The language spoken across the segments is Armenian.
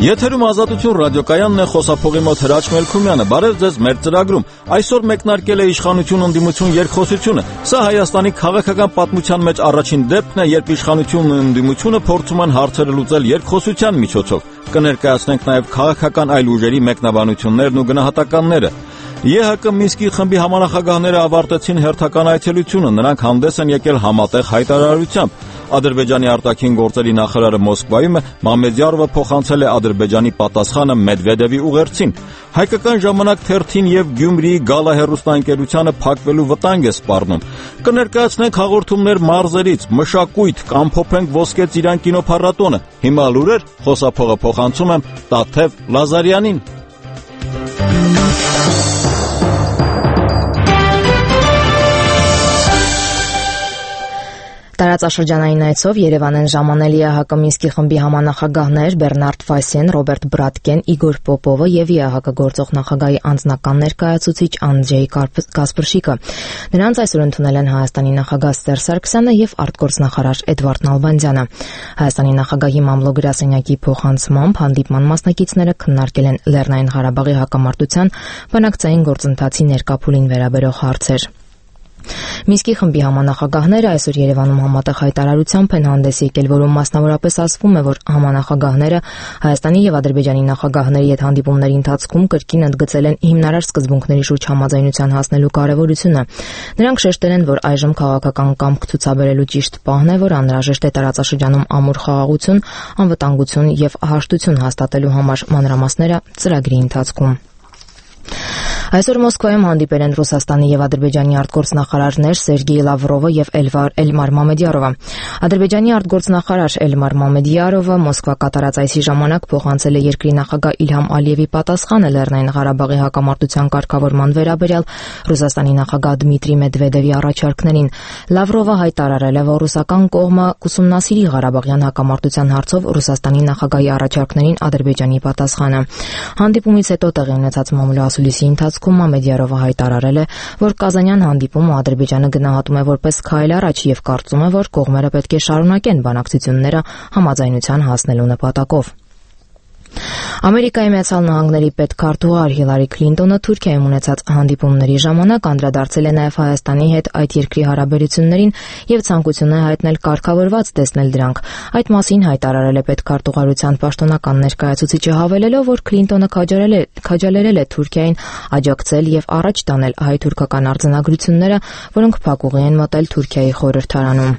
Եթերում Ազատություն ռադիոկայանն է, խոսափողի մոտ Հրաչ Մելքումյանը։ Բարև ձեզ մեր ծրագրում։ Այսօր մեկնարկել է իշխանություն ընդդիմություն երկխոսությունը։ Սա Հայաստանի քաղաքական պատմության մեջ առաջին դեպքն է, երբ իշխանությունն ու ընդդիմությունը փորձում են հարցերը լուծել երկխոսության միջոցով։ Կներկայացնենք նաև քաղաքական այլ ուժերի մեկնաբանություններն ու գնահատականները։ ԵՀԿ Մինսկի խմբի համանախագահները ավարտեցին հերթական այցելությունը։ Նրանք հանդես են եկել համատեղ հայտարարությամբ։ Ադրբեջանի արտաքին գործերի նախարարը Մոսկվայում է, Մամեդյարովը փոխանցել է Ադրբեջանի պատասխանը Մեդվեդևի ուղերձին։ Հայկական ժամանակ թերթին եւ Գյումրիի Գալա հեռուստաընկերությանը փակվելու վտանգ է սպառնում։ Կներկայացնենք հաղորդումներ մարզերից, մշակույթ, կամփոփենք Ոսկե ծիրան կինոփառատոնը։ Հիմա լուրեր, խոսափողը փոխանցում եմ Տաթև Լազարյանին։ Տարածաշրջանային այցով Երևան են ժամանել ԵՀԿ Մինսկի խմբի համանախագահներ Բեռնարդ Ֆասեն, Ռոբերտ Բրատկեն, Իգոր Պոպովը եւ ԵՀԿ գործող նախագահի անձնական ներկայացուցիչ Անդրեյ Կասպրշիկը։ Նրանց այսօր ընդունել են Հայաստանի նախագահ Սերժ Սարգսյանը եւ արտգործնախարար Էդվարդ Նալբանդյանը։ Հայաստանի նախագահի մամլո գրասենյակի փոխանցմամբ հանդիպման մասնակիցները քննարկել են Լեռնային Ղարաբաղի հակամարտության բանակցային գործընթացի ներկա փուլին վերաբերող հարցեր։ Մինսկի խմբի համանախագահները այսօր Երևանում համատեղ հայտարարությամբ են հանդես եկել, որում մասնավորապես ասվում է, որ համանախագահները Հայաստանի եւ Ադրբեջանի նախագահների հետ հանդիպումների ընթացքում կրկին ընդգծել են հիմնարար սկզբունքների շուրջ համաձայնության հասնելու կարեւորությունը։ Նրանք շեշտել են, որ այժմ քաղաքական կամք ցուցաբերելու ճիշտ պահն է, որ անհրաժեշտ է տարածաշրջանում ամուր խաղաղություն, անվտանգություն եւ հաշտություն հաստատելու համար մանրամասները ծրագրի ընթացքում։ Այսօր Մոսկվայում հանդիպել են Ռուսաստանի եւ Ադրբեջանի արտգործնախարարներ Սերգեյ Լավրովը եւ Էլմար Մամեդյարովը։ Ադրբեջանի արտգործնախարար Էլմար Մամեդյարովը Մոսկվա կատարած այցի ժամանակ փոխանցել է երկրի նախագահ Իլհամ Ալիևի պատասխանը Լեռնային Ղարաբաղի հակամարտության կարգավորման վերաբերյալ Ռուսաստանի նախագահ Դմիտրի Մեդվեդևի առաջարկներին։ Լավրովը հայտարարել է, որ ռուսական կողմը կուսումնասիրի Ղարաբաղյան հակամարտության հարցով Ռուսաստանի նախագահի առաջարկներին Ադրբեջանի պատասխանը։ Հանդիպումից հետո տեղի ունեցած մամուլի ընթացքում Մամեդյարովը հայտարարել է, որ Կազանյան հանդիպումը Ադրբեջանը գնահատում է որպես քայլ առաջ եւ կարծում է, որ կողմերը պետք է շարունակեն բանակցությունները համաձայնության հասնելու նպատակով։ Ամերիկայի Միացյալ Նահանգների պետքարտուղար Հիլարի Քլինտոնը Թուրքիայում ունեցած հանդիպումների ժամանակ անդրադարձել է նաև Հայաստանի հետ այդ երկրի հարաբերություններին եւ ցանկություն է հայտնել կարգավորված տեսնել դրանք։ Այդ մասին հայտարարել է պետքարտուղարության պաշտոնական ներկայացուցիչը, հավելելով, որ Քլինտոնը քաջալերել է Թուրքիային աջակցել եւ առաջ տանել հայ-թուրքական արձանագրությունները, որոնք փակուղի են մտել Թուրքիայի խորհրդարանում։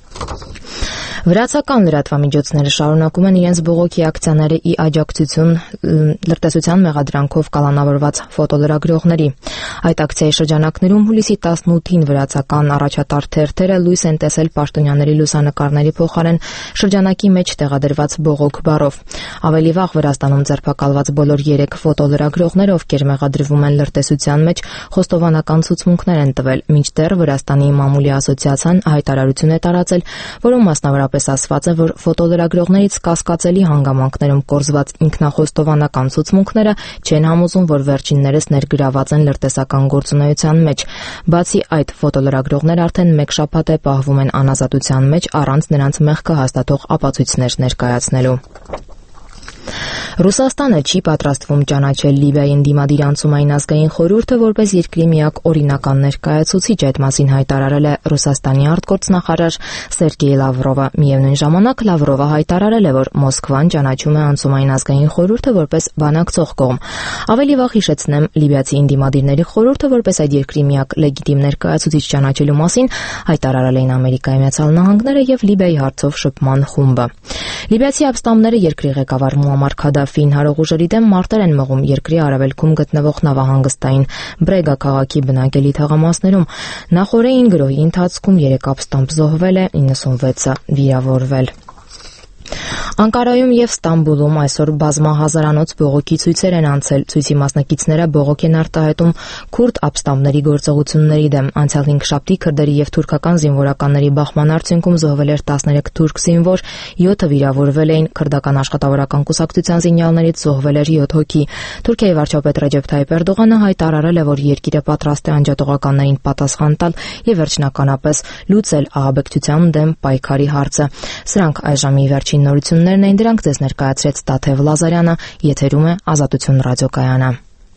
Վրացական լրատվամիջոցները շարունակում են իրենց բողոքի ակցիաները ի աջակցություն լրտեսության մեղադրանքով կալանավորված ֆոտոլրագրողների։ Այդ ակցիայի շրջանակներում հուլիսի 18-ին վրացական առաջատար թերթերը լույս են տեսել պաշտոնյաների լուսանկարների փոխարեն շրջանակի մեջ տեղադրված բողոք բառով։ Ավելի վաղ Վրաստանում ձերբակալված բոլոր 3 ֆոտոլրագրողները, ովքեր մեղադրվում են լրտեսության մեջ, խոստովանական ցուցմունքներ են տվել, մինչդեռ Վրաստանի մամուլի ասոցիացիան հայտարարություն է տարածել, որում մասնավորապես ասված է, որ ֆոտոլրագրողներից կասկածելի հանգամանքներում կորզված ինքնախոստովանական ցուցմունքները չեն համոզում, որ վերջիններս ներգրաված են լրտեսական գործունեության մեջ։ Բացի այդ, ֆոտոլրագրողները արդեն 1 շաբաթ է պահվում են անազատության մեջ առանց նրանց մեղքը հաստատող ապացույցներ ներկայացնելու։ Ռուսաստանը չի պատրաստվում ճանաչել Լիբիայի ընդդիմադիր անցումային ազգային խորհուրդը որպես երկրի միակ օրինական ներկայացուցիչ, այդ մասին հայտարարել է Ռուսաստանի արտգործնախարար Սերգեյ Լավրովը։ Միևնույն ժամանակ Լավրովը հայտարարել է, որ Մոսկվան ճանաչում է անցումային ազգային խորհուրդը որպես բանակցող կողմ։ Ավելի վաղ հիշեցնեմ, լիբիացի ընդդիմադիրների խորհուրդը որպես այդ երկրի միակ լեգիտիմ ներկայացուցիչ ճանաչելու մասին հայտարարել էին Ամերիկայի Միացյալ Նահանգները եւ Լիբիայի հարցով շփման խումբը։ Լիբիացի ապստամբները երկրի ղեկավար Մուամար Քադաֆին հարող ուժերի դեմ մարտեր են մղում երկրի արևելքում գտնվող նավահանգստային Բրեգա քաղաքի բնակելի թաղամասերում։ Նախորդին գրոհի ընթացքում 3 ապստամբ զոհվել է, 96-ը վիրավորվել։ Անկարայում եւ Ստամբուլում այսօր բազմահազարանոց բողոքի ցույցեր են անցել։ Ցույցի մասնակիցները բողոք են արտահայտում քուրդ ապստամբների գործողությունների դեմ։ Անցյալ 5 շաբթի քրդերի եւ թուրքական զինվորականների բախման արդյունքում զոհվել էր 13 թուրք զինվոր, 7-ը վիրավորվել էին, քրդական աշխատավորական կուսակցության զինյալներից զոհվել էր 7 հոգի։ Թուրքիայի վարչապետ Ռեջեփ Թայիփ Էրդողանը հայտարարել է, որ երկիրը պատրաստ է անջատողականներին պատասխան տալ եւ վերջնականապես լուծել ահաբեկչության դեմ պայքարի հարցը։ Սրանք այժմի վերջին նորություններն լուրներն էին դրանք, ձեզ ներկայացրեց Տաթև Լազարյանը, եթերում է Ազատություն ռադիոկայանը։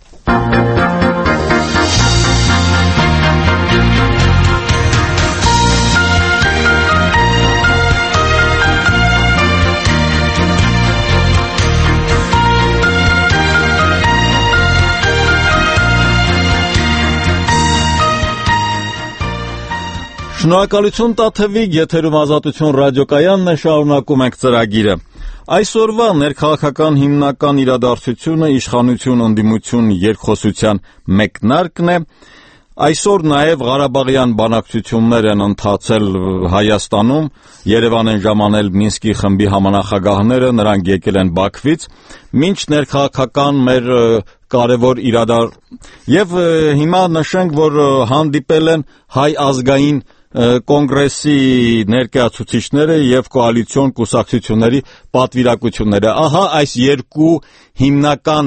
Շնորհակալություն Տաթևի, եթերում Ազատություն ռադիոկայանն է, շարունակում ենք ծրագիրը։ Այսօրվա ներքաղաքական հիմնական իրադարձությունը իշխանություն ընդդիմություն երկխոսության մեկնարկն է։ Այսօր նաև Ղարաբաղյան բանակցություններ են ընթացել Հայաստանում, Երևան են ժամանել Մինսկի խմբի համանախագահները, նրանք եկել են Բաքվից, մինչ ներքաղաքական մեր կարևոր եւ հիմա նշենք, որ հանդիպել են Հայ ազգային կոնգրեսի ներկայացուցիչները եւ կոալիցիոն կուսակցությունների պատվիրակությունները։ Ահա այս երկու հիմնական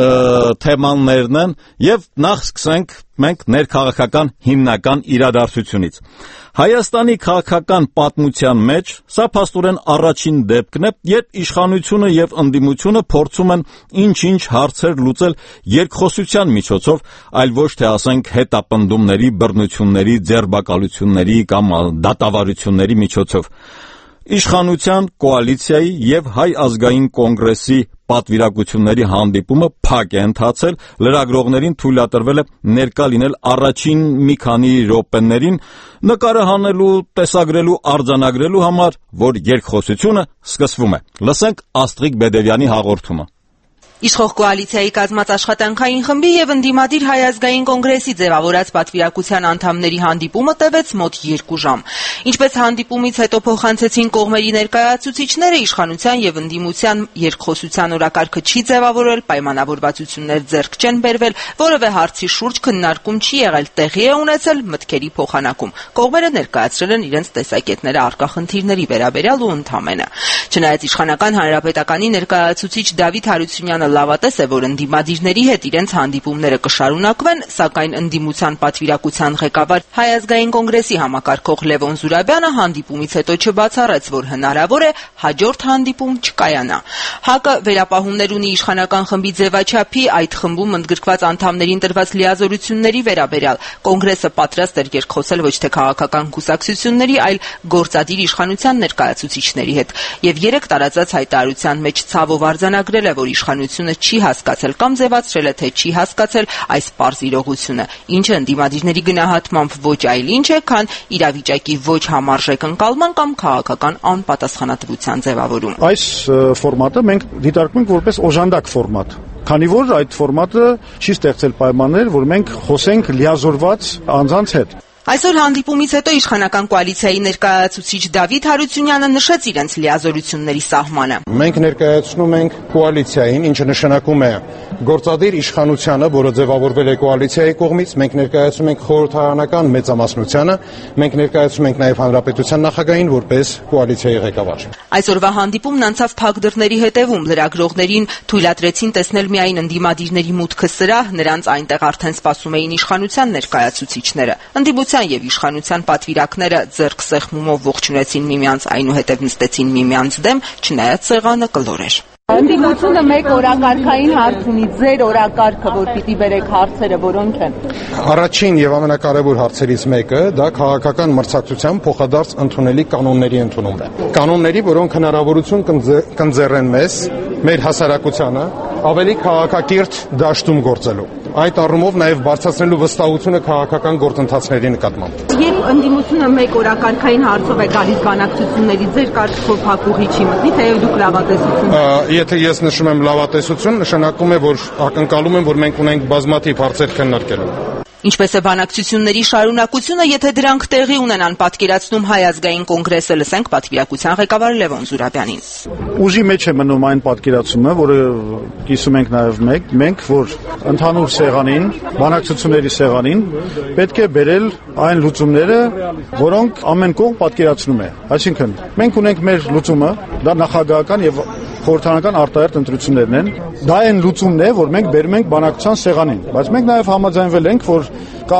թեմաներն են եւ նախ սկսենք մենք ներքաղաքական հիմնական իրադարձությունից։ Հայաստանի քաղաքական պատմության մեջ սա փաստորեն առաջին դեպքն է, երբ իշխանությունը եւ ընդդիմությունը փորձում են ինչ-ինչ հարցեր լուծել երկխոսության միջոցով, այլ ոչ թե ասենք հետապնդումների, բռնությունների, ձերբակալությունների կամ դատավարությունների միջոցով։ Իշխանության, կոալիցիայի եւ Հայ ազգային կոնգրեսի պատվիրակությունների հանդիպումը փակ է ընթացել, լրագրողներին թույլատրվել է ներկա լինել առաջին մի քանի րոպեներին, նկարը հանելու, տեսագրելու, արձանագրելու համար, որ երկխոսությունը սկսվում է։ Լսենք Աստղիկ Բեդևյանի հաղորդումը։ Իշխող կոալիցիայի կազմած աշխատանքային խմբի եւ ընդդիմադիր Հայ ազգային կոնգրեսի ձևավորած պատվիրակության անդամների հանդիպումը տևեց մոտ 2 ժամ։ Ինչպես հանդիպումից հետո փոխանցեցին կողմերի ներկայացուցիչները, իշխանության եւ ընդդիմության երկխոսության օրակարգը չի ձևավորել, պայմանավորվածություններ ձեռք չեն բերվել, որևէ հարցի շուրջ քննարկում չի եղել, տեղի է ունեցել մտքերի փոխանակում։ Կողմերը ներկայացրել են իրենց տեսակետները առկա խնդիրների վերաբերյալ ու ընդհանրապես։ Չնայած իշխանական հանրապետականի ներկայացուցիչ Դավիթ Հարությունյանը լավատես է, որ ընդդիմադիրների հետ իրենց հանդիպումները կշարունակվեն, սակայն ընդդիմության պատվիրակության ղեկավար Հայ ազգային կոնգրեսի համակարգող Լևոն Զուրաբյանը հանդիպումից հետո չբացառեց, որ հնարավոր է հաջորդ հանդիպում չկայանա։ ՀԱԿ-ը վերապահումներ ունի իշխանական խմբի ձևաչափի, այդ խմբում ընդգրկված անդամներին տրված լիազորությունների վերաբերյալ։ Կոնգրեսը պատրաստ էր երկխոսել ոչ թե քաղաքական կուսակցությունների, այլ գործադիր իշխանության ներկայացուցիչների հետ։ Եվ 3 տարածած հայտարարության մեջ ցավով արձանագրել է, որ իշխանությունը չի հասկացել կամ ձևացրել է, թե չի հասկացել այս պարզ իրողությունը, ինչը ընդդիմադիրների գնահատմամբ ոչ այլ ինչ է, քան իրավիճակի ոչ համարժեք ընկալման կամ քաղաքական անպատասխանատվության ձևավորում։ Այս ֆորմատը մենք դիտարկում ենք որպես օժանդակ ֆորմատ, քանի որ այդ ֆորմատը չի ստեղծել պայմաններ, որ մենք խոսենք լիազորված անձանց հետ։ Այսօր հանդիպումից հետո իշխանական կոալիցիայի ներկայացուցիչ Դավիթ Հարությունյանը նշեց իրենց լիազորությունների սահմանը։ Մենք ներկայացնում ենք կոալիցիային, ինչը նշանակում է գործադիր իշխանությանը, որը ձևավորվել է կոալիցիայի կողմից, մենք ներկայացնում ենք խորհրդարանական մեծամասնությանը, մենք ներկայացնում ենք նաև հանրապետության նախագահին որպես կոալիցիայի ղեկավար։ Այսօրվա հանդիպումն անցավ փակ դռների հետևում, լրագրողներին թույլատրեցին տեսնել միայն ընդդիմադիրների մուտքը սրահ, նրանց այնտեղ արդեն սպասում էին իշխանության ներկայացուցիչները։ Ընդդիմության եւ իշխանության պատվիրակները ձեռք սեղմումով ողջունեցին միմյանց, այնուհետև նստեցին միմյանց դեմ, չնայած սեղանը կլոր էր։ Ընդդիմությունը մեկ օրակարգային հարց ունի, ձեր օրակարգը, որ պիտի բերեք հարցերը, որոնք են։ Առաջին եւ ամենակարևոր հարցերից մեկը դա քաղաքական մրցակցության փոխադարձ ընդունելի կանոնների ընդունումն է։ Կանոնների, որոնք հնարավորություն կընձեռեն մեզ, մեր հասարակությանը ավելի քաղաքակիրթ դաշտում գործելու։ Այդ առումով նաև բարձրացնելու վստահությունը քաղաքական գործընթացների նկատմամբ։ Երբ ընդդիմությունը մեկ օրակարգային հարցով է գալիս բանակցությունների, ձեր կարծիքով փակուղի չի մտնի, թեև դուք լավատեսություն։ Եթե ես նշում եմ լավատեսություն, նշանակում է, որ ակնկալում եմ, որ մենք ունենք բազմաթիվ հարցեր քննարկելու։ Ինչպես է բանակցությունների շարունակությունը, եթե դրանք տեղի ունենան, պատկերացնում Հայ ազգային կոնգրեսը, լսենք պատվիրակության ղեկավար Լևոն Զուրաբյանին։ Ուժի մեջ է մնում այն պատկերացումը, որը կիսում ենք նաև մենք, որ ընդհանուր սեղանին, բանակցությունների սեղանին պետք է բերել այն լուծումները, որոնք ամեն կողմ պատկերացնում է։ Այսինքն, մենք ունենք մեր լուծումը, դա նախագահական եւ խորհրդարանական արտահերթ ընտրություններն են։ Դա այն լուծումն է, որ մենք բերում ենք բանակցության սեղանին, բայց մենք նաև համաձայնվել ենք, որ կա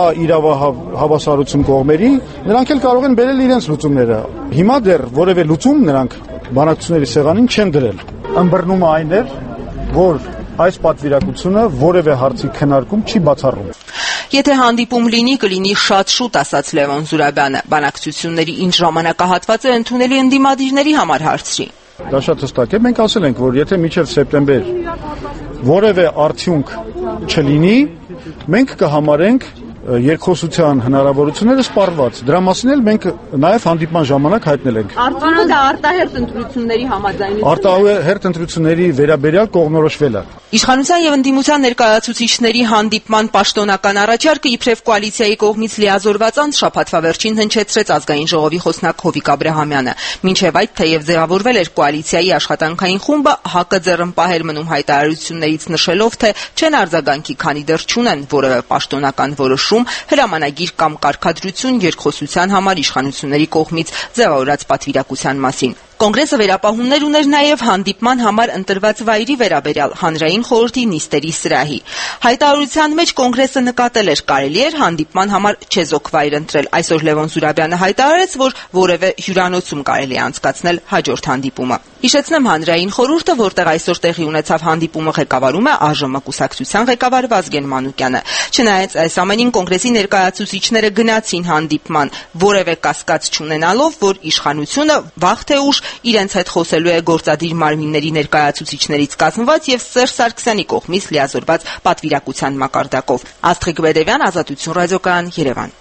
իրավահավասարություն կողմերի, նրանք էլ կարող են բերել իրենց լուծումները։ Հիմա դեռ որևէ լուծում նրանք բանակցությունների սեղանին չեն դրել։ Ըմբռնումը այն էր, որ այս պատվիրակությունը որևէ հարցի քննարկում չի բացառում։ Եթե հանդիպում լինի, կլինի շատ շուտ, ասաց Լևոն Զուրաբյանը։ Բանակցությունների ինչ ժամանակահատված է ընդունելի ընդդիմադիրների համար հարցրի։ Դա շատ հստակ է, մենք ասել ենք, որ եթե մինչև սեպտեմբեր որևէ արդյունք չլինի, մենք կհամարենք երկխոսության հնարավորությունները սպառված։ Դրա մասին էլ մենք նաև հանդիպման ժամանակ հայտնել ենք։ Արդյունքը դա արտահերթ ընտրությունների համաձայնություն է։ Արտահերթ ընտրությունների վերաբերյալ կողմնորոշվել է։ Իշխանության եւ ընդդիմության ներկայացուցիչների հանդիպման պաշտոնական առաջարկը իբրև կոալիցիայի կողմից լիազորված անց շաբաթվա վերջին հնչեցրեց Ազգային ժողովի խոսնակ Հովիկ Աբրահամյանը։ Մինչև այդ թեև ձևավորվել էր կոալիցիայի աշխատանքային խումբը, ՀԱԿ-ը ձեռնպահ էր մնում հայտարարություններից նշելով, թե չեն արձագանքի, քանի դեռ չունեն որևէ պաշտոնական որոշում, հրամանագիր կամ կարգադրություն երկխոսության համար իշխանությունների կողմից ձևավորած պատվիրակության մասին։ Կոնգրեսը վերապահումներ ուներ նաև հանդիպման համար ընտրված վայրի վերաբերյալ հանրային խորհրդի նիստերի սրահի։ Հայտարարության մեջ Կոնգրեսը նկատել էր կարելի էր հանդիպման համար չեզոք վայր ընտրել։ Այսօր Լևոն Զուրաբյանը հայտարարեց, որ որևէ հյուրանոցում կարելի է անցկացնել հաջորդ հանդիպումը։ Հիշեցնեմ, հանրային խորհուրդը, որտեղ այսօր տեղի ունեցավ հանդիպումը, ղեկավարում է ԱԺՄ կուսակցության ղեկավար Վազգեն Մանուկյանը։ Չնայած այս ամենին Կոնգրեսի ներկայացուցիչները գնացին հանդիպման, որևէ կասկած չունենալով, որ իշխանությունը վաղ թե ուշ իրենց հետ խոսելու է գործադիր մարմինների ներկայացուցիչներից կազմված եւ Սերժ Սարգսյանի կողմից լիազորված պատվիրակության մակարդակով։ Աստղիկ Բեդևյան, Ազատություն ռադիոկայան, Երևան։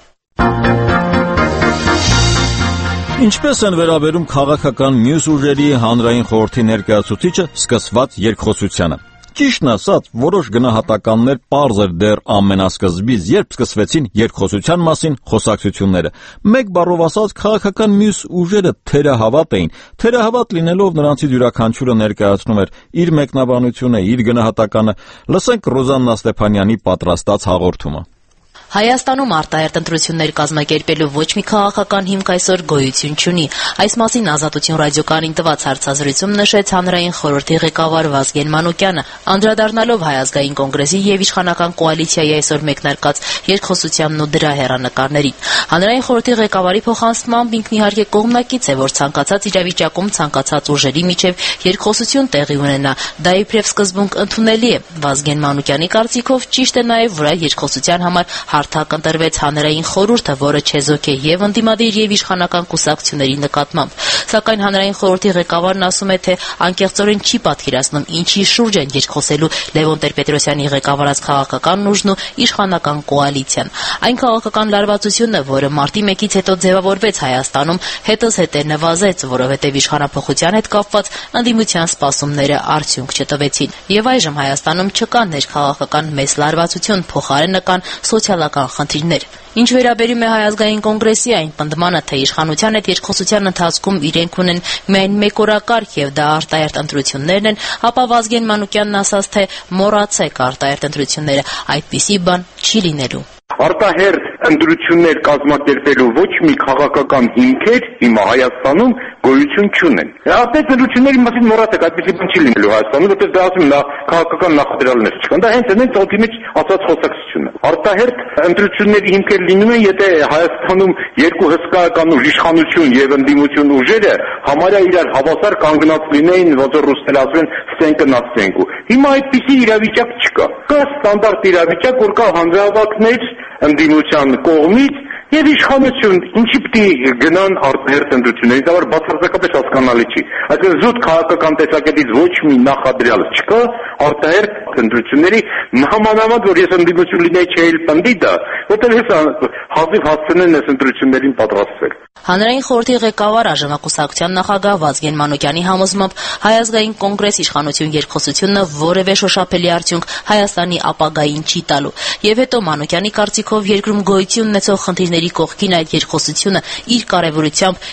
Ինչպես են վերաբերում քաղաքական մյուս ուժերի հանրային խորհրդի ներկայացուցիչը սկսված երկխոսությանը։ Ճիշտն ասած, որոշ գնահատականներ պարզ էր դեռ ամենասկզբից, երբ սկսվեցին երկխոսության մասին խոսակցությունները։ Մեկ բառով ասած, քաղաքական մյուս ուժերը թերահավատ էին։ Թերահավատ լինելով նրանցից յուրաքանչյուրը ներկայացնում էր իր մեկնաբանությունը, իր գնահատականը։ Լսենք Ռոզաննա Ստեփանյանի պատրաստած հաղորդումը։ Հայաստանում արտահերթ ընտրություններ կազմակերպելու ոչ մի քաղաքական հիմք այսօր գոյություն չունի։ Այս մասին Ազատություն ռադիոկայանին տված հարցազրույցում նշեց հանրային խորհրդի ղեկավար Վազգեն Մանուկյանը, անդրադառնալով Հայ ազգային կոնգրեսի եւ իշխանական կոալիցիայի այսօր մեկնարկած երկխոսությանն ու դրա հեռանկարներին։ Հանրային խորհրդի ղեկավարի փոխանցմամբ ինքն իհարկե կողմնակից է, որ ցանկացած իրավիճակում ցանկացած ուժերի միջև երկխոսություն տեղի ունենա։ Դա իբրև սկզբունք ընդունելի է։ Վազգեն Մանուկյանի կարծիքով ճիշտ է նաեւ, որ այդ երկխոսության համար հարթակ ընտրվեց հանրային խորհուրդը, որը չեզոք է եւ ընդդիմադիր եւ իշխանական կուսակցությունների նկատմամբ։ Սակայն հանրային խորհրդի ղեկավարն ասում է, թե անկեղծորեն չի պատկերացնում ինչի շուրջ են երկխոսելու Լևոն Տեր-Պետրոսյանի ղեկավարած քաղաքական ուժն ու իշխանական կոալիցիան։ Այն քաղաքական լարվածությունը, որը մարտի 1-ից հետո ձևավորվեց Հայաստանում, հետզհետե նվազեց, որովհետեւ իշխանափոխության հետ կապված ընդդիմության սպասումները արդյունք չտվեցին։ Եվ այժմ Հայաստանում չկա ներքաղաքական մեծ լարվածություն, փոխարենը կան սոցիալական խնդիրներ։ Ինչ վերաբերում է Հայ ազգային կոնգրեսի այն պնդմանը, թե իշխանության հետ երկխոսության ընթացքում իրենք ունեն միայն մեկօրակարգ եւ դա արտահերթ ընտրություններն են, ապա Վազգեն Մանուկյանն ասաց, թե մոռացեք արտահերթ ընտրությունները, այդպիսի բան չի լինելու։ Արտահերթ ընտրություններ կազմակերպելու ոչ մի քաղաքական հիմքեր հիմա Հայաստանում գոյություն չունեն։ Արտահերթ ընտրությունների մասին մոռացեք, այդպիսի բան չի լինելու Հայաստանում, որտեղ դա ասում եմ քաղաքական նախադրյալներ չկան։ Դա հենց այն ծոցի մեջ ասած խոսակցությունը։ Արտահերթ ընտրությունների հիմքեր լինում են, եթե Հայաստանում երկու հսկայական ուժ, իշխանություն եւ ընդդիմություն ուժերը համարյա իրար հավասար կանգնած լինեին, ոնց որ ռուսները ասում են, սենկը նա սենկու։ Հիմա այդպիսի իրավիճակ չկա։ Կա ստանդարտ իրավիճակ, որ կա հանրահավաքներ ընդդիմության կողմից եւ իշխանություն, ինչի պիտի գնան արտահերթ ընտրությունների, դա բացարձակապես հասկանալի չի։ Այսինքն զուտ քաղաքական տեսակետից ոչ մի նախադրյալ չկա արտահերթ ընտրությունների, համանավանդ որ ես ընդդիմություն լինեի չէի պնդի դա, որտեղ ես հազիվ հասցնեն այս ընտրություններին պատրաստվել։ Հանրային խորհրդի ղեկավար ԱԺՄ նախագահ Վազգեն Մանուկյանի համոզմամբ Հայ ազգային կոնգրես իշխանություն երկխոսությունը որևէ շոշափելի արդյունք Հայաստանի ապագային չի տալու։ Եվ հետո Մանուկյանի կարծիքով երկրում գոյություն ունեցող խնդիրների կողքին այդ երկխոսությունը իր կարևորությամբ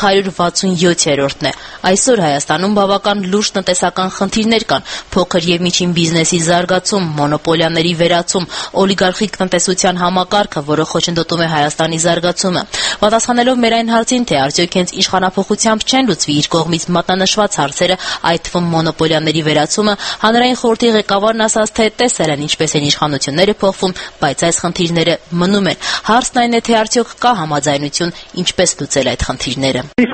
567-րդն է։ Այսօր Հայաստանում բավական լուրջ տնտեսական խնդիրներ կան՝ փոքր եւ միջին բիզնեսի զարգացում, մոնոպոլիաների վերացում, օլիգարխիկ տնտեսության համակարգը, որը խոչընդոտում է Հայաստանի զարգացումը։ Պատասխանելով մեր այն հարցին, թե արդյոք հենց իշխանափոխությամբ չեն լուծվի իր կողմից մատնանշված հարցերը, այդ թվում մոնոպոլիաների վերացումը, հանրային խորհրդի ղեկավարն ասաց, թե տեսել են ինչպես են իշխանությունները փոխվում, բայց այս խնդիրները մնում են։ Հարցն այն է, թե արդյոք կա համաձայնություն ինչպես լուծել այդ խնդիրները։ Իսկ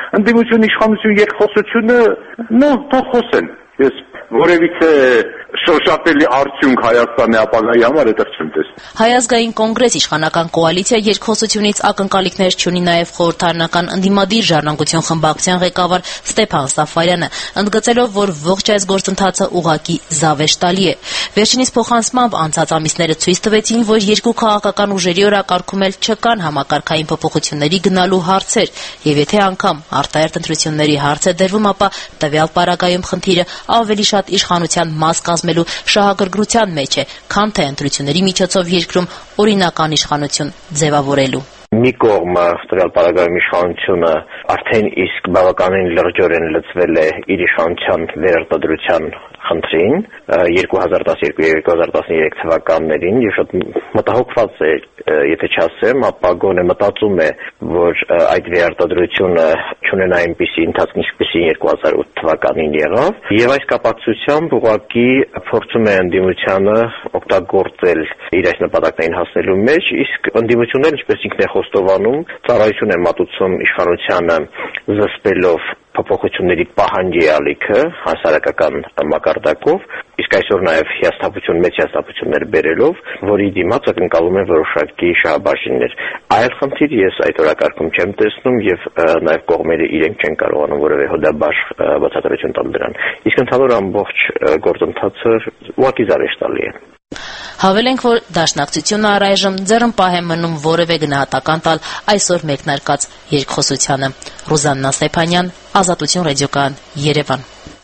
ընդդիմություն իշխանություն երկխոսությունը դա խոսեն։ Ես որևիցե շոշափելի արդյունք Հայաստանի ապագայի համար այդտեղ չեմ տեսնում։ Հայ ազգային կոնգրես իշխանական կոալիցիա երկխոսությունից ակնկալիքներ չունի նաև խորհրդարանական ընդդիմադիր ժառանգություն խմբակցության ղեկավար Ստեփան Սաֆարյանը, ընդգծելով, որ ողջ այս գործընթացը ուղղակի զավեշտալի է։ Վերջինիս փոխանցմամբ անցած ամիսները ցույց տվեցին, որ երկու քաղաքական ուժերի օրակարգում էլ չկան համակարգային փոփոխությունների գնալու հարցեր, եւ եթե անգամ արտահերթ ընտրությունների հարց է դրվում, ապա տվյալ պարագայում խնդիրը ավելի շատ իշխանության մաս կազմելու շահագրգռության մեջ է, քան թե ընտրությունների միջոցով երկրում օրինական իշխանություն ձևավորելու։ Մի կողմը տվյալ պարագայում իշխանությունը արդեն իսկ բավականին լրջորեն լծվել է իր իշխանության վերարտադրության խնդրին 2012 եւ 2013 թվականներին եւ շատ մտահոգված է, եթե չասեմ, ապա գոնե մտածում է, որ այդ վերարտադրությունը չունենա այնպիսի ընթացք, ինչպիսին 2008 թվականին եղավ, եւ այս կապակցությամբ ուղղակի փորձում է ընդդիմությանը օգտագործել իր այս նպատակներին հասնելու մեջ, իսկ ընդդիմությունն ինչպես ինքն է խոստովանում, ծառայություն է մատուցում իշխանությանը զսպելով փոփոխությունների պահանջի ալիքը հասարակական մակարդակով, իսկ այսօր նաև մեծ հիասթափություններ բերելով, որի դիմաց ակնկալում են որոշակի շահաբաժիններ։ Այլ խնդիր ես այդ օրակարգում չեմ տեսնում եւ նաև կողմերը իրենք չեն կարողանում որևէ հոդաբար բացատրություն տալ դրան։ Իսկ ընդհանուր ամբողջ գործընթացը ուղղակի զավեշտալի է։ Հավելենք, որ Դաշնակցությունը առայժմ ձեռնպահ է մնում որևէ գնահատական տալ այսօր մեկնարկած երկխոսությանը։ Ռուզաննա Ստեփանյան, Ազատություն ռադիոկայան, Երևան։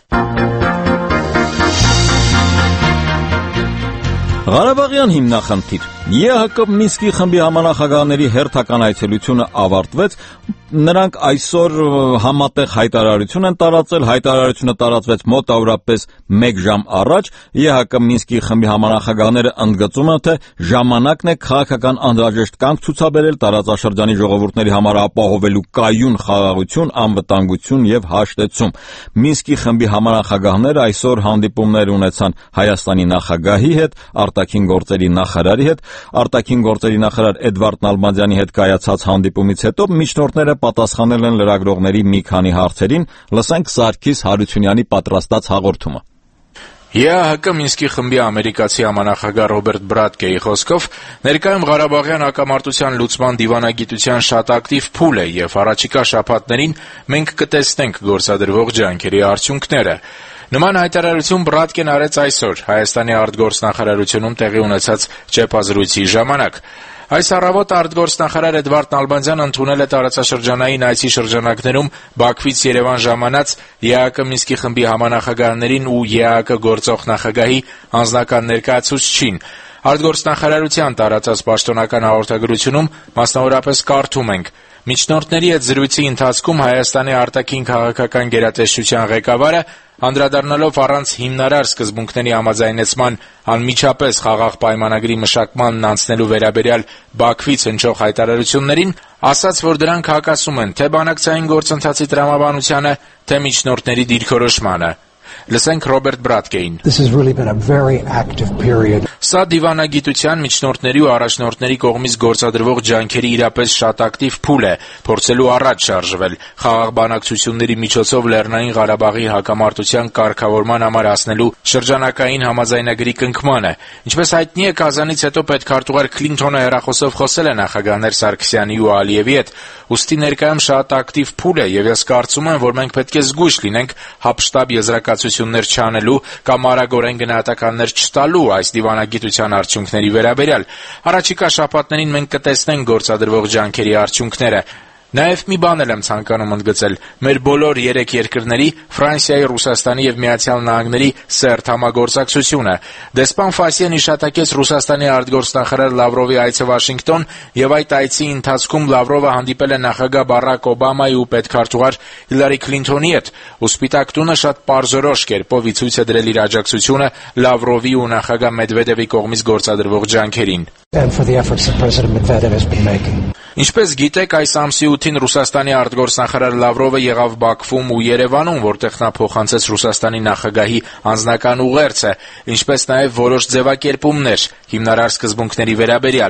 Ղարաբաղյան հիմնախնդիր։ ԵՀԿ Մինսկի խմբի համանախագահների հերթական այցելությունը ավարտվեց, նրանք այսօր համատեղ հայտարարություն են տարածել, հայտարարությունը տարածվեց մոտավորապես 1 ժամ առաջ, ԵՀԿ Մինսկի խմբի համանախագահները ընդգծում են, թե ժամանակն է քաղաքական անհրաժեշտ կանգ ցուցաբերել տարածաշրջանի ժողովուրդների համար ապահովելու կայուն խաղաղություն, անվտանգություն եւ հաշտեցում։ Մինսկի խմբի համանախագահները այսօր հանդիպումներ ունեցան Հայաստանի նախագահի հետ, արտաքին գործերի նախարարի հետ, արտաքին գործերի նախարար Էդվարդ Նալբանդյանի հետ կայացած հանդիպումից հետո միջնորդները պատասխանել են լրագրողների մի քանի հարցերին, լսենք Սարգիս Հարությունյանի պատրաստած հաղորդումը։ ԵԱՀԿ Մինսկի խմբի ամերիկացի համանախագահ Ռոբերտ Բրատկեի խոսքով ներկայում Ղարաբաղյան հակամարտության լուծման դիվանագիտության շատ ակտիվ փուլ է եւ առաջիկա շաբաթներին մենք կտեսնենք գործադրվող ջանքերի արդյունքները։ Նման հայտարարություն Բրատկեն արեց այսօր Հայաստանի արտգործնախարարությունում տեղի ունեցած ճեպազրույցի ժամանակ։ Այս առավոտ արտգործնախարար Էդվարդ Նալբանդյանը ընդունել է տարածաշրջանային այցի շրջանակներում Բաքվից Երևան ժամանած ԵԱՀԿ Մինսկի խմբի համանախագահներին ու ԵԱՀԿ գործող նախագահի անձնական ներկայացուցչին։ Արտգործնախարարության տարածած պաշտոնական հաղորդագրությունում մասնավորապես կարդում ենք. Միջնորդների հետ զրույցի ընթացքում Հայաստանի արտաքին քաղաքական գերատեսչության ղեկավարը անդրադառնալով առանց հիմնարար սկզբունքների համաձայնեցման անմիջապես խաղաղ պայմանագրի մշակմանն անցնելու վերաբերյալ Բաքվից հնչող հայտարարություններին, ասաց, որ դրանք հակասում են թե բանակցային գործընթացի տրամաբանությանը, թե միջնորդների դիրքորոշմանը։ Լսենք Ռոբերտ Բրատկեին։ Սա դիվանագիտության միջնորդների ու առաջնորդների կողմից գործադրվող ջանքերի իրապես շատ ակտիվ փուլ է, փորձելու առաջ շարժվել, խաղաղ բանակցությունների միջոցով Լեռնային Ղարաբաղի հակամարտության կարգավորման համար հասնելու շրջանակային համաձայնագրի կնքմանը։ Ինչպես հայտնի է, Կազանից հետո պետքարտուղար Քլինթոնը հեռախոսով խոսել է նախագահներ Սարգսյանի ու Ալիևի հետ, ուստի ներկայում շատ ակտիվ փուլ է, եւ ես կարծում եմ, որ մենք պետք է զգույշ լինենք հապշտաբ եզրակացություններ չանելու կամ արագորեն գնահատականներ չտալու այս դիվանագիտության արդյունքների վերաբերյալ։ Առաջիկա շաբաթներին մենք կտեսնենք գործադրվող ջանքերի արդյունքները։ Նաև մի բան եմ ցանկանում ընդգծել. մեր բոլոր 3 երկրների՝ Ֆրանսիայի, Ռուսաստանի եւ Միացյալ Նահանգների սերտ համագործակցությունը։ Դեսպան Ֆասիեն հիշատակեց Ռուսաստանի արտգործնախարար Լավրովի այցը Վաշինգտոն եւ այդ այցի ընթացքում Լավրովը հանդիպել է նախագահ Բարակ Օբամայի ու պետքարտուղար Հիլարի Քլինթոնի հետ, ու Սպիտակ տունը շատ պարզորոշ կերպով ի ցույց է դրել իր աջակցությունը Լավրովի ու նախագահ Մեդվեդևի կողմից գործադրվող ջանքերին։ Ինչպես գիտեք, այս ամսի 8-ին Ռուսաստանի արտգործնախարար Լավրովը եղավ Բաքվում ու Երևանում, որտեղ նա փոխանցեց Ռուսաստանի նախագահի անձնական ուղերձը, ինչպես նաև որոշ ձևակերպումներ հիմնարար սկզբունքների վերաբերյալ։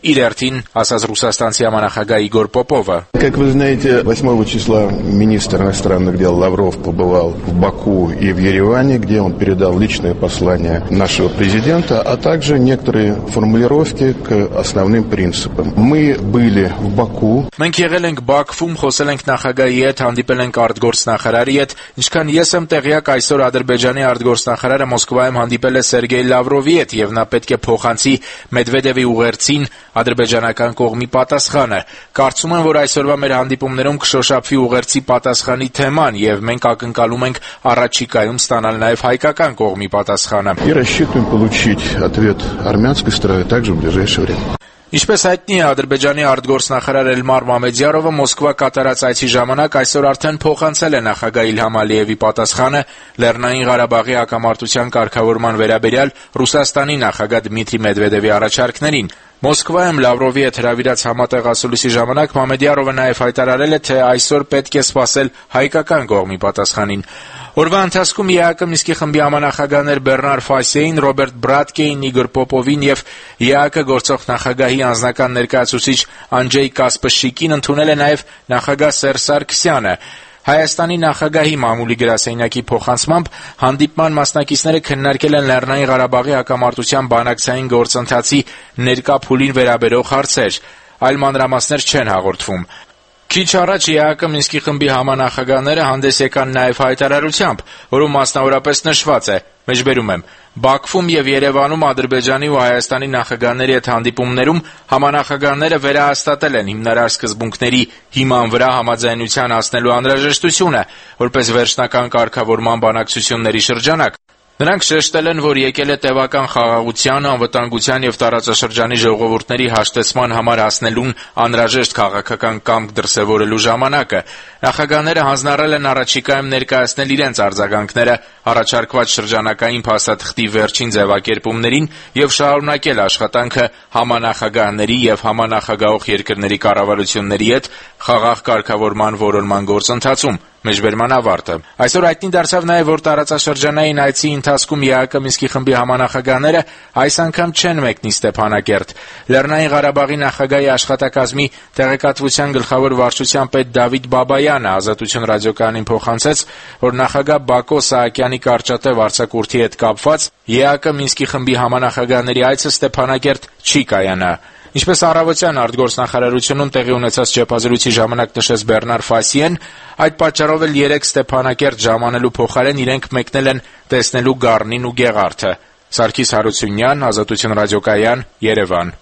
Իր երթին ասաց ռուսաստանցի համանախագահ Իգոր Պոպովը. Как вы знаете, 8 числа министр иностранных дел Лавров побывал в Баку и в Ереване, где он передал личное послание нашего президента, а также некоторые формулировки к основным принципам. Мы были в Баку. Մենք եղել ենք Բաքվում, խոսել ենք նախագահի հետ, հանդիպել ենք արտգործնախարարի հետ, ինչքան ես եմ տեղյակ, այսօր Ադրբեջանի արտգործնախարարը Մոսկվայում հանդիպել է Սերգեյ Լավրովի հետ եւ նա պետք է փոխանցի Մեդվեդևի ուղերձին ադրբեջանական կողմի պատասխանը։ Կարծում եմ, որ այսօրվա մեր հանդիպումներում կշոշափվի ուղերձի պատասխանի թեման եւ մենք ակնկալում ենք առաջիկայում ստանալ նաեւ հայկական կողմի պատասխանը։ И рассчитываем получить ответ армянской стороны также в ближайшее время. Ինչպես հայտնի է, Ադրբեջանի արտգործնախարար Էլմար Մամեդյարովը Մոսկվա կատարած այցի ժամանակ այսօր արդեն փոխանցել է նախագահ Իլհամ Ալիևի պատասխանը Լեռնային Ղարաբաղի հակամարտության կարգավորման վերաբերյալ Ռուսաստանի նախագահ Դմիտրի Մեդվեդևի առաջարկներին։ Մոսկվայում Լավրովի հետ հրավիրած համատեղ ժամանակ Մամեդյարովը նաև հայտարարել է, թե այսօր պետք է սպասել հայկական կողմի պատասխանին։ Օրվա ընթացքում ԵԱԿ Մինսկի խմբի համանախագահներ Բեռնար Ֆասիեին, Ռոբերտ Բրատկեին, Իգոր Պոպովին եւ ԵԱԿ գործող նախագահի անձնական ներկայացուցիչ Անջեյ Կասպշիկին ընդունել է նաև նախագահ Սերժ Սարգսյանը։ Հայաստանի նախագահի մամուլի գրասենյակի փոխանցմամբ հանդիպման մասնակիցները քննարկել են Լեռնային Ղարաբաղի հակամարտության բանակցային գործընթացի ներկա փուլին վերաբերող հարցեր։ Այլ մանրամասներ չեն հաղորդվում։ Քիչ առաջ ԵԱԿ Մինսկի խմբի համանախագահները հանդես եկան նաև հայտարարությամբ, որում մասնավորապես նշված է. Մեջբերում եմ. Բաքվում եւ Երևանում Ադրբեջանի ու Հայաստանի նախագահների հետ հանդիպումներում համանախագահները վերահաստատել են հիմնարար սկզբունքների հիման վրա համաձայնության հասնելու անհրաժեշտությունը, որպես վերջնական կարգավորման բանակցությունների շրջանակ։ Նրանք շեշտել են, որ եկել է տևական խաղաղության, անվտանգության եւ տարածաշրջանի ժողովուրդների հաշտեցման համար հասնելուն անհրաժեշտ քաղաքական կամք դրսեւորելու ժամանակը։ Նախագահները հանձնառել են առաջիկայում ներկայացնել իրենց արձագանքները առաջարկված շրջանակային փաստաթղթի վերջին ձևակերպումներին եւ շարունակել աշխատանքը համանախագահների եւ համանախագահող երկրների կառավարությունների հետ խաղաղ կարգավորման որոնման գործընթացում։ Մեջբերման ավարտը։ Այսօր հայտնի դարձավ նաև, որ տարածաշրջանային այցի ընթացքում ԵԱԿ Մինսկի խմբի համանախագահները այս անգամ չեն մեկնի Ստեփանակերտ։ Լեռնային Ղարաբաղի նախագահի աշխատակազմի տեղեկատվության գլխավոր վարչության պետ Դավիթ Բաբայանը Ազատություն ռադիոկայանին փոխանցեց, որ նախագահ Բակո Սահակյանի կարճատև արձակուրդի հետ կապված ԵԱԿ Մինսկի խմբի համանախագահների այցը Ստեփանակերտ չի կայանա։ Ինչպես առավոտյան արտգործնախարարությունում տեղի ունեցած ճեպազրույցի ժամանակ նշեց Բեռնար Ֆասիեն, այդ պատճառով էլ 3 Ստեփանակերտ ժամանելու փոխարեն իրենք մեկնել են տեսնելու Գառնին ու Գեղարդը։ Սարգիս Հարությունյան, Ազատություն ռադիոկայան, Երևան։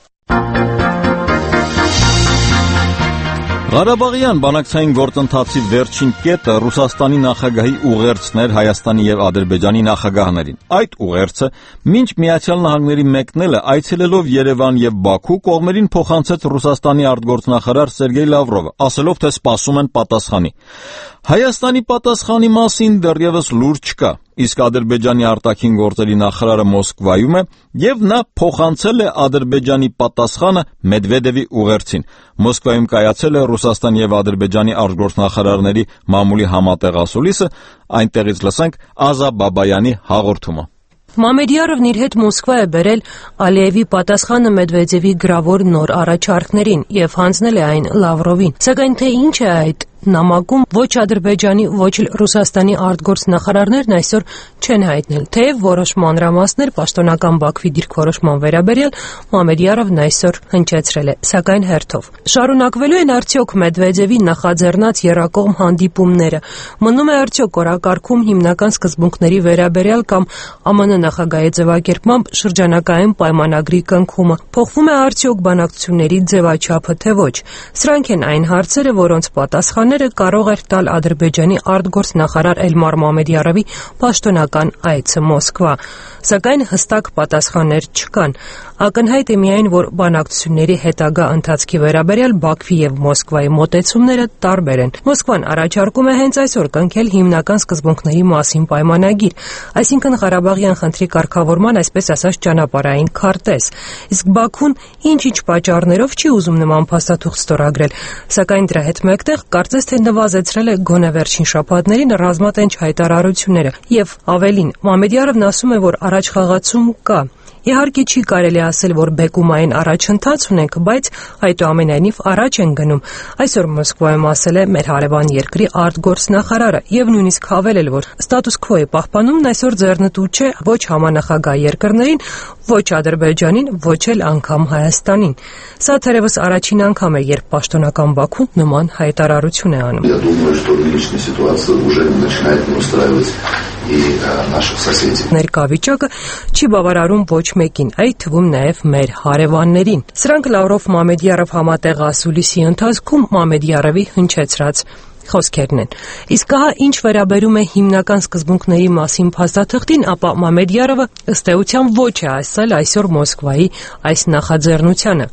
Ղարաբաղյան բանակցային գործընթացի վերջին կետը Ռուսաստանի նախագահի ուղերձն էր Հայաստանի եւ Ադրբեջանի նախագահներին։ Այդ ուղերձը, մինչ Միացյալ Նահանգների մեկնելը այցելելով Երևան եւ Բաքու, կողմերին փոխանցեց Ռուսաստանի արտգործնախարար Սերգեյ Լավրովը, ասելով, թե սպասում են պատասխանի։ Հայաստանի պատասխանի մասին դեռևս լուր չկա, իսկ Ադրբեջանի արտաքին գործերի նախարարը Մոսկվայում է եւ նա փոխանցել է Ադրբեջանի պատասխանը Մեդվեդևի ուղերձին։ Մոսկվայում կայացել է Ռուսաստան եւ Ադրբեջանի արտգործնախարարների մամուլի համատեղասուլիսը, այնտեղից լսենք Ազա Բաբայանի հաղորդումը։ Մամեդյարովն իր հետ Մոսկվա է բերել Ալիևի պատասխանը Մեդվեդևի գրավոր նոր առաջարկներին եւ հանձնել է այն Լավրովին։ Սակայն թե ինչ է այդ նամակում, ոչ Ադրբեջանի, ոչ էլ Ռուսաստանի արտգործնախարարներն այսօր չեն հայտնել, թեև որոշ մանրամասներ պաշտոնական Բաքվի դիրքորոշման վերաբերյալ Մամեդյարովն այսօր հնչեցրել է, սակայն հերթով։ Շարունակվելու են արդյոք Մեդվեդևի նախաձեռնած եռակողմ հանդիպումները։ Մնում է արդյոք օրակարգում հիմնական սկզբունքների վերաբերյալ կամ ԱՄՆ նախագահի ձևակերպմամբ շրջանակային պայմանագրի կնքումը։ Փոխվում է արդյոք բանակցությունների ձևաչափը, թե ոչ։ Սրանք են այն հարցերը, որոնց պատասխանները կարող էր տալ Ադրբեջանի արտգործնախարար Էլմար Մամեդյարովի պաշտոնական այցը Մոսկվա։ Սակայն հստակ պատասխաններ չկան։ Ակնհայտ է միայն, որ բանակցությունների հետագա ընթացքի վերաբերյալ Բաքվի եւ Մոսկվայի մոտեցումները տարբեր են։ Մոսկվան առաջարկում է հենց այսօր կնքել հիմնական սկզբունքների մասին պայմանագիր, այսինքն Ղարաբաղյան խնդրի կարգավորման, այսպես ասած, ճանապարհային քարտեզ։ Իսկ Բաքուն ինչ-ինչ պատճառներով չի ուզում նման փաստաթուղթ ստորագրել, սակայն դրա հետ մեկտեղ կարծես թե նվազեցրել է գոնե վերջին շաբաթներին ռազմատենչ հայտարարությունները։ Եվ ավելին, Մամեդյարովն ասում է, որ առաջխաղացում կա։ Իհարկե չի կարելի ասել, որ բեկումային առաջընթաց ունենք, բայց այդուամենայնիվ առաջ են գնում։ Այսօր Մոսկվայում ասել է մեր հարևան երկրի արտգործնախարարը եւ նույնիսկ հավելել, որ ստատուս քվոյի պահպանումն այսօր ձեռնտու չէ ոչ համանախագահ երկրներին, ոչ Ադրբեջանին, ոչ էլ անգամ Հայաստանին։ Սա թերևս առաջին անգամ է, երբ պաշտոնական Բաքուն նման հայտարարություն է անում։ Ներկա վիճակը չի բավարարում ոչ մեկին, այդ թվում նաև մեր հարևաններին։ Սրանք Լավրով-Մամեդյարով համատեղ ասուլիսի ընթացքում Մամեդյարովի հնչեցրած խոսքերն են։ Իսկ ահա ինչ վերաբերում է հիմնական սկզբունքների մասին փաստաթղթին, апա Մամեդյարովը ըստ էության ոչ է ասել այսօր Մոսկվայի այս նախաձեռնությանը։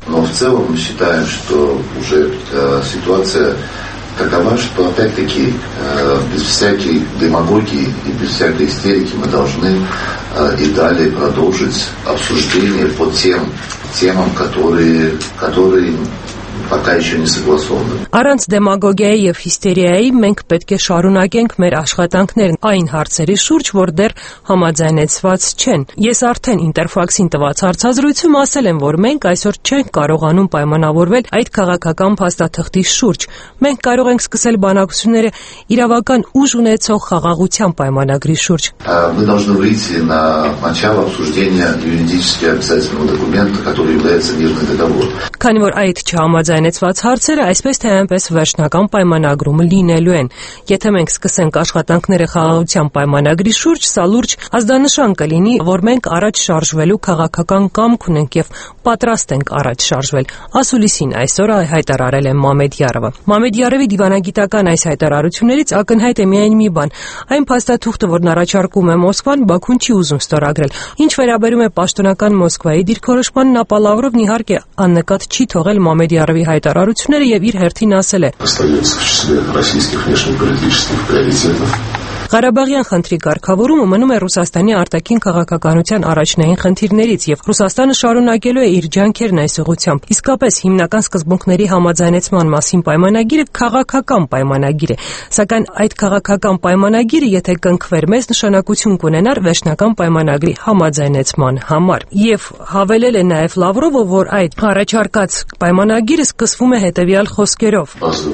Такова, что опять-таки без всякой демагогии и без всякой истерики мы должны и далее продолжить обсуждение по тем темам, которые пока еще не согласованы. Առանց դեմագոգիայի եւ հիստերիայի մենք պետք է շարունակենք մեր աշխատանքներն այն հարցերի շուրջ, որ դեռ համաձայնեցված չեն։ Ես արդեն Ինտերֆաքսին տված հարցազրույցում ասել եմ, որ մենք այսօր չենք կարողանում պայմանավորվել այդ քաղաքական փաստաթղթի շուրջ։ Մենք կարող ենք սկսել բանակցությունները իրավական ուժ ունեցող խաղաղության պայմանագրի շուրջ։ Мы должны выйти на начало обсуждения юридически обязательного документа, который является мирный договор. Քանի որ այդ չհամաձայնեցված հարցերը այսպես թե այնպես վերջնական պայմանագրումը լինելու են։ Եթե մենք սկսենք աշխատանքները խաղաղության պայմանագրի շուրջ, սա լուրջ ազդանշան կլինի, որ մենք առաջ շարժվելու քաղաքական կամք ունենք եւ պատրաստ ենք առաջ շարժվել։ Ասուլիսին այսօր հայտարարել է Մամեդյարովը։ Մամեդյարովի դիվանագիտական այս հայտարարություններից ակնհայտ է միայն մի բան։ Այն փաստաթուղթը, որն առաջարկում է Մոսկվան, Բաքուն չի ուզում ստորագրել։ Ինչ վերաբերում է պաշտոնական Մոսկվայի դիրքորոշմանն, ապա Լավրովն իհարկե աննկատ չի թողել Մամեդյարովի հայտարարությունները եւ իր հերթին ասել է. Ղարաբաղյան խնդրի կարգավորումը մնում է Ռուսաստանի արտաքին քաղաքականության առաջնային խնդիրներից եւ Ռուսաստանը շարունակելու է իր ջանքերն այս ուղղությամբ։ Իսկապես հիմնական սկզբունքների համաձայնեցման մասին պայմանագիրը քաղաքական պայմանագիր է, սակայն այդ քաղաքական պայմանագիրը, եթե կնքվեր, մեծ նշանակություն կունենար վերջնական պայմանագրի համաձայնեցման համար։ Եվ հավելել է նաեւ Լավրովը, որ այդ առաջարկած պայմանագիրը սկսվում է հետեւյալ խոսքերով.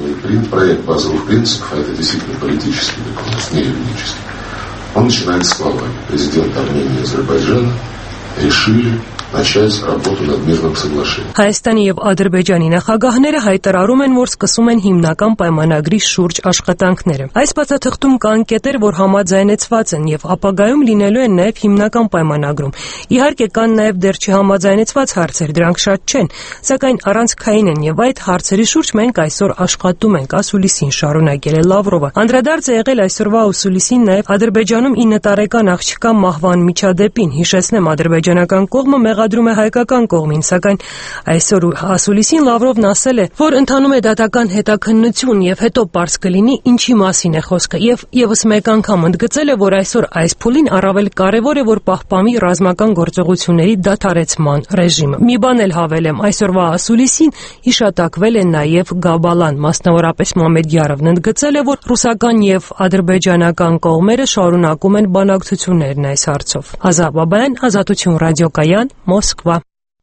Он начинается с слова. Президент Армении и Азербайджана решили начать работу над мирным соглашением. Հայաստանի եւ Ադրբեջանի նախագահները հայտարարում են, որ սկսում են հիմնական պայմանագրի շուրջ աշխատանքները։ Այս փաստաթղթում կան կետեր, որ համաձայնեցված են եւ ապագայում լինելու են նաեւ հիմնական պայմանագրում։ Իհարկե կան նաեւ դեռ չհամաձայնեցված հարցեր, դրանք շատ չեն, սակայն առանցքային են եւ այդ հարցերի շուրջ մենք այսօր աշխատում ենք, ասուլիսին շարունակել է Լավրովը։ Անդրադարձ է եղել այսօրվա ասուլիսին նաեւ Ադրբեջանում 9 տարեկան աղջկա մահվան միջադեպին։ Հիշեցնեմ, ադրբեջանական կողմը մեղադրում է հայկական կողմին, սակայն այսօր ասուլիսին Լավրովն ասել է, որ ընթանում է դատական հետաքննություն եւ հետո պարզ կլինի ինչի մասին է խոսքը եւ եւս մեկ անգամ ընդգծել է, որ այսօր այս փուլին առավել կարեւոր է, որ պահպանվի ռազմական գործողությունների դադարեցման ռեժիմը։ Մի բան էլ հավելեմ, այսօրվա ասուլիսին հիշատակվել է նաեւ Գաբալան, մասնավորապես Մամեդյարովն ընդգծել է, որ ռուսական եւ ադրբեջանական կողմերը շարունակում են բանակցություններն այս հարցով։ Ազատ Բաբայան, Ազատություն ռադիոկայան, Մոսկվա։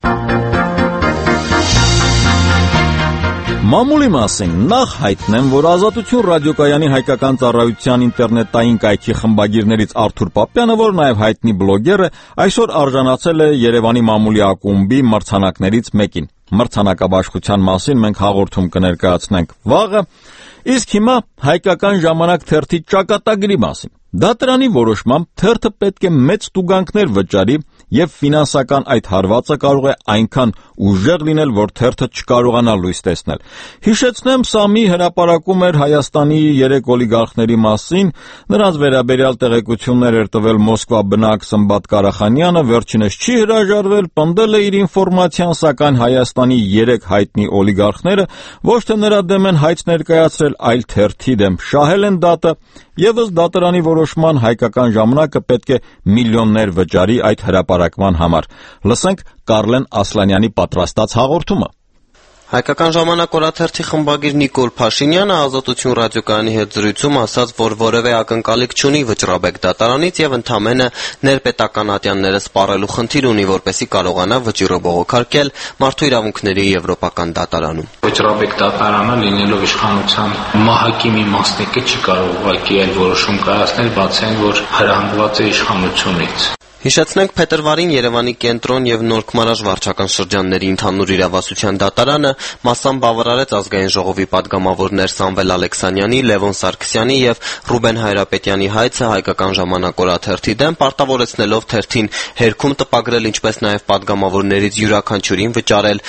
Մամուլի մասին նախ հայտնեմ, որ Ազատություն ռադիոկայանի հայկական ծառայության ինտերնետային կայքի խմբագիրներից Արթուր Պապյանը, որ նաև հայտնի բլոգեր է, այսօր արժանացել է Երևանի մամուլի ակումբի մրցանակներից մեկին։ Մրցանակաբաշխության մասին մենք հաղորդում կներկայացնենք վաղը, իսկ հիմա հայկական ժամանակ թերթի ճակատագրի մասին։ Դատարանի որոշմամբ թերթը պետք է մեծ տուգանքներ վճարի եւ ֆինանսական այդ հարվածը կարող է այնքան ուժեղ լինել, որ թերթը չկարողանա լույս տեսնել։ Հիշեցնեմ, Սամի հրապարակում էր Հայաստանի 3 օլիգարխների մասին, նրանց վերաբերյալ տեղեկություններ էր տվել Մոսկվա բնակ Սմբատ Կարախանյանը, վերջինս չի հրաժարվել, պնդել է իր ինֆորմացիան, սակայն Հայաստանի 3 հայտնի օլիգարխները ոչ թե նրա դեմ են հայց ներկայացրել, այլ թերթի դեմ շահել են դատը, եւս դատարանի որոշման հայկական ժամանակը պետք է միլիոններ վճարի այդ հրապարակման համար։ Լսենք Կարլեն Ասլանյանի պատրաստած հաղորդումը։ Հայկական ժամանակ օրաթերթի խմբագիր Նիկոլ Փաշինյանը Ազատություն ռադիոկայանի հետ զրույցում ասաց, որ որևէ ակնկալիք չունի Վճռաբեկ դատարանից եւ ընդամենը ներպետական ատյանները սպառելու խնդիր ունի, որպեսզի կարողանա վճիռը բողոքարկել Մարդու իրավունքների եվրոպական դատարանում։ Վճռաբեկ դատարանը լինելով իշխանության մահակի մի մասնիկը չի կարող ուղղակի այլ որոշում կայացնել, բացի այն, որ հրահանգված է իշխանությունից։ Հիշեցնենք, փետրվարին Երևանի կենտրոն եւ Նորքմարաժ վարչական շրջանների ընդհանուր իրավասության դատարանը մասամբ բավարարեց ազգային ժողովի падգամավորներ Սամվել Ալեքսանյանի, Լևոն Սարգսյանի եւ Ռուբեն Հայրապետյանի հայցը Հայկական ժամանակ օրաթերթի դեմ, պարտավորեցնելով թերթին հերքում տպագրել, ինչպես նաեւ падգամավորներից յուրաքանչյուրին վճարել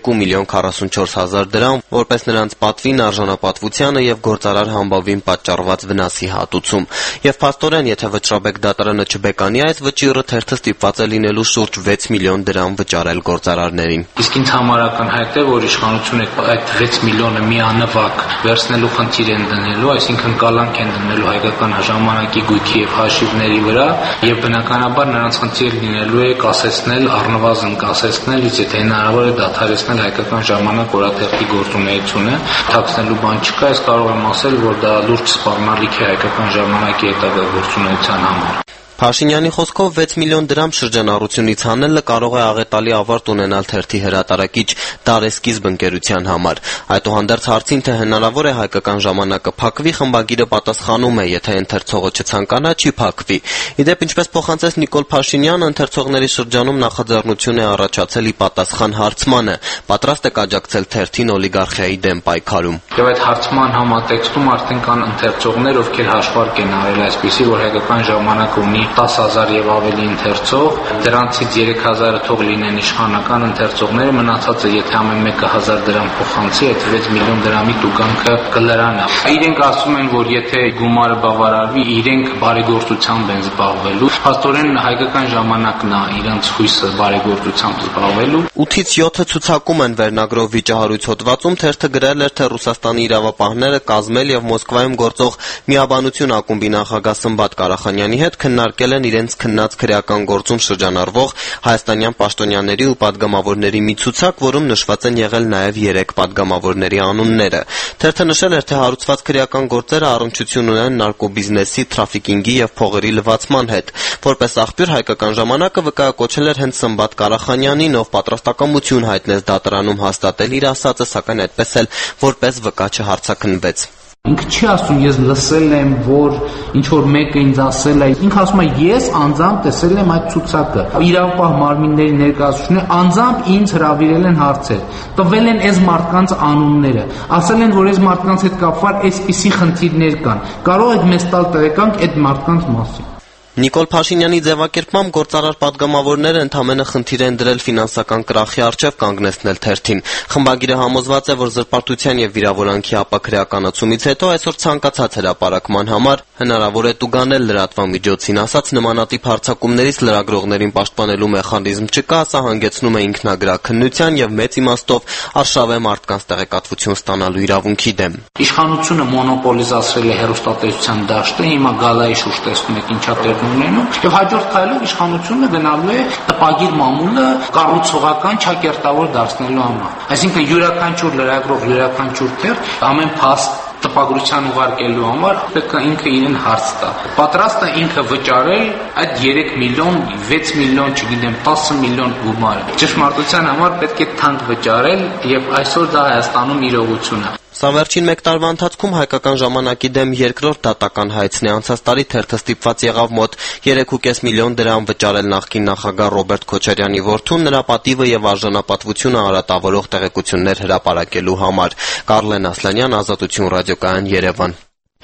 2,44,000 դրամ, որպես նրանց պատվին, արժանապատվությանը եւ գործարար համբավին պատճառված վնասի հատուցում։ Եվ փաստորեն, եթե Վճռաբեկ դատարանը չբեկանի այս վճիռը, թերթը ստիպված է լինելու շուրջ 6 միլիոն դրամ վճարել գործարարներին։ Իսկ ինձ համար ակնհայտ է, որ իշխանությունը այդ 6 միլիոնը միանվագ վերցնելու խնդիր են դնելու, այսինքն կալանք են դնելու Հայկական ժամանակի գույքի եւ հաշիվների վրա, եւ բնականաբար նրանց խնդիր լինելու է կասեցնել, առնվազն կասեցնել, եթե հնարավոր է դադարեցնել Հայկական ժամանակ օրաթերթի գործունեությունը, թաքցնելու բան չկա, ես կարող եմ ասել, որ դա լուրջ սպառնալիք է Հայկական ժամանակի հետագա գործունեության համար։ Փաշինյանի խոսքով 6 միլիոն դրամ շրջանառությունից հանելը կարող է աղետալի ավարտ ունենալ թերթի հրատարակիչ Դարեսկիզբ ընկերության համար։ Այդուհանդերձ հարցին, թե հնարավոր է Հայկական ժամանակը փակվի, խմբագիրը պատասխանում է, եթե ընթերցողը չցանկանա, չի փակվի։ Իդեպ, ինչպես փոխանցեց Նիկոլ Փաշինյանը, ընթերցողների շրջանում նախաձեռնություն է առաջացել ի պատասխան հարցմանը, պատրաստ է աջակցել թերթին օլիգարխիայի դեմ պայքարում։ Եվ այդ հարցման համատեքստում արդեն կան ընթերցողներ, ովքեր հաշվարկ են արել այսպիսի, որ Հայկական ժամանակը ունի 10,000 եւ ավելի ընթերցող, դրանցից 3,000-ը թող լինեն իշխանական ընթերցողները, մնացածը եթե ամեն մեկը 1,000 դրամ փոխանցի, այդ 6 միլիոն դրամի տուգանքը կլրանա։ Իրենք ասում են, որ եթե գումարը բավարարվի, իրենք բարեգործությամբ են զբաղվելու։ Փաստորեն Հայկական ժամանակն է իրենց հույսը բարեգործությամբ զբաղվելու։ 8-ից 7 ցուցակում են վերնագրով վիճահարույց հոդվածում թերթը գրել էր, թե Ռուսաստանի իրավապահները կազմել եւ Մոսկվայում գործող Միաբանություն ակումբի նախագահ Սմբատ Կարախանյանի հետ քննարկել են իրենց քննած քրեական գործում շրջանառվող հայաստանյան պաշտոնյաների ու падգամավորների մի ցուցակ, որում նշված են եղել նաեւ 3 падգամավորների անունները։ Թերթը նշել էր, թե հարուցված քրեական գործերը առնչություն ունեն նարկոբիզնեսի, թրաֆիկինգի եւ փողերի լվացման հետ։ Որպես աղբյուր Հայկական ժամանակը վկայակոչել էր հենց Սմբատ Կարախանյանին, ով պատրաստակամություն հայտնեց դատարանում հաստատել իր ասածը, սակայն այդպես էլ որպես վկա չհարցակնվեց։ Ինքը չի ասում, ես լսել եմ, որ ինչ որ մեկը ինձ ասել է, ինքը ասում է, ես անձամբ տեսել եմ այդ ցուցակը։ Իրավապահ մարմինների ներկայացուցիչները անձամբ ինձ հրավիրել են հարցեր, տվել են այս մարդկանց անունները, ասել են, որ այս մարդկանց հետ կապված այսպիսի խնդիրներ կան։ Կարող եք մեզ տալ տեղեկանք այդ մարդկանց մասին։ Նիկոլ Փաշինյանի ձևակերպմամբ գործարար падգամավորները ընդամենը խնդիր են դրել ֆինանսական կրախի առջև կանգնեցնել թերթին։ Խմբագիրը համոզված է, որ զրպարտության եւ վիրավորանքի ապակրեականացումից հետո այսօր ցանկացած հրապարակման համար հնարավոր է տուգանել լրատվամիջոցին, ասած նմանատիպ հարձակումներից լրագրողներին պաշտպանելու մեխանիզմ չկա, սա հանգեցնում է ինքնագրաքննության եւ մեծ իմաստով արշավե մարդկանց տեղեկատվություն ստանալու իրավունքի դեմ։ Իշխանությունը մոնոպոլիզացրել է հեռուստատեսության դաշտը, հիմա գալայի շուրջ տեսնում եք ինչա ունենում եւ հաջորդ քայլով իշխանությունը գնալու է տպագիր մամուլը կառուցողական չակերտավոր դարձնելու համար։ Այսինքն յուրաքանչյուր լրագրող, յուրաքանչյուր թերթ ամեն փաստ տպագրության ուղարկելու համար պետք է ինքը իրեն հարց տա։ Պատրաստ է ինքը վճարել այդ 3 միլիոն, 6 միլիոն, չգիտեմ, 10 միլիոն գումարը։ Ճշմարտության համար պետք է թանկ վճարել եւ այսօր դա Հայաստանում իրողություն է։ Սա վերջին 1 տարվա ընթացքում Հայկական ժամանակի դեմ երկրորդ դատական հայցն է։ Անցած տարի թերթը ստիպված եղավ մոտ 3.5 միլիոն դրամ վճարել նախկին նախագահ Ռոբերտ Քոչարյանի որդուն նրա պատիվը եւ արժանապատվությունը արատավորող տեղեկություններ հրապարակելու համար։ Կարլեն Ասլանյան, Ազատություն ռադիոկայան, Երևան։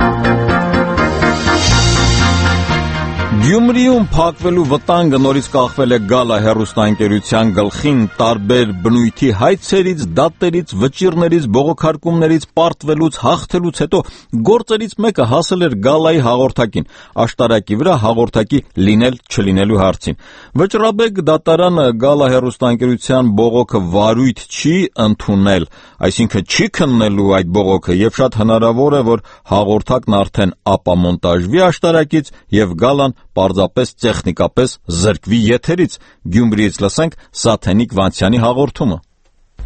Գյումրիում փակվելու վտանգը նորից կախվել է Գալա հեռուստաընկերության գլխին տարբեր բնույթի հայցերից, դատերից, վճիռներից, բողոքարկումներից, պարտվելուց, հաղթելուց հետո գործերից մեկը հասել էր Գալայի հաղորդակին, աշտարակի վրա հաղորդակի լինել-չլինելու հարցին։ Վճռաբեկ դատարանը Գալա հեռուստաընկերության բողոքը վարույթ չի ընդունել, այսինքն չի քննելու այդ բողոքը եւ շատ հնարավոր է, որ հաղորդակն արդեն ապամոնտաժվի աշտարակից եւ Գալան պարզապես տեխնիկապես զրկվի եթերից։ Գյումրիից լսենք Սաթենիկ Վանցյանի հաղորդումը։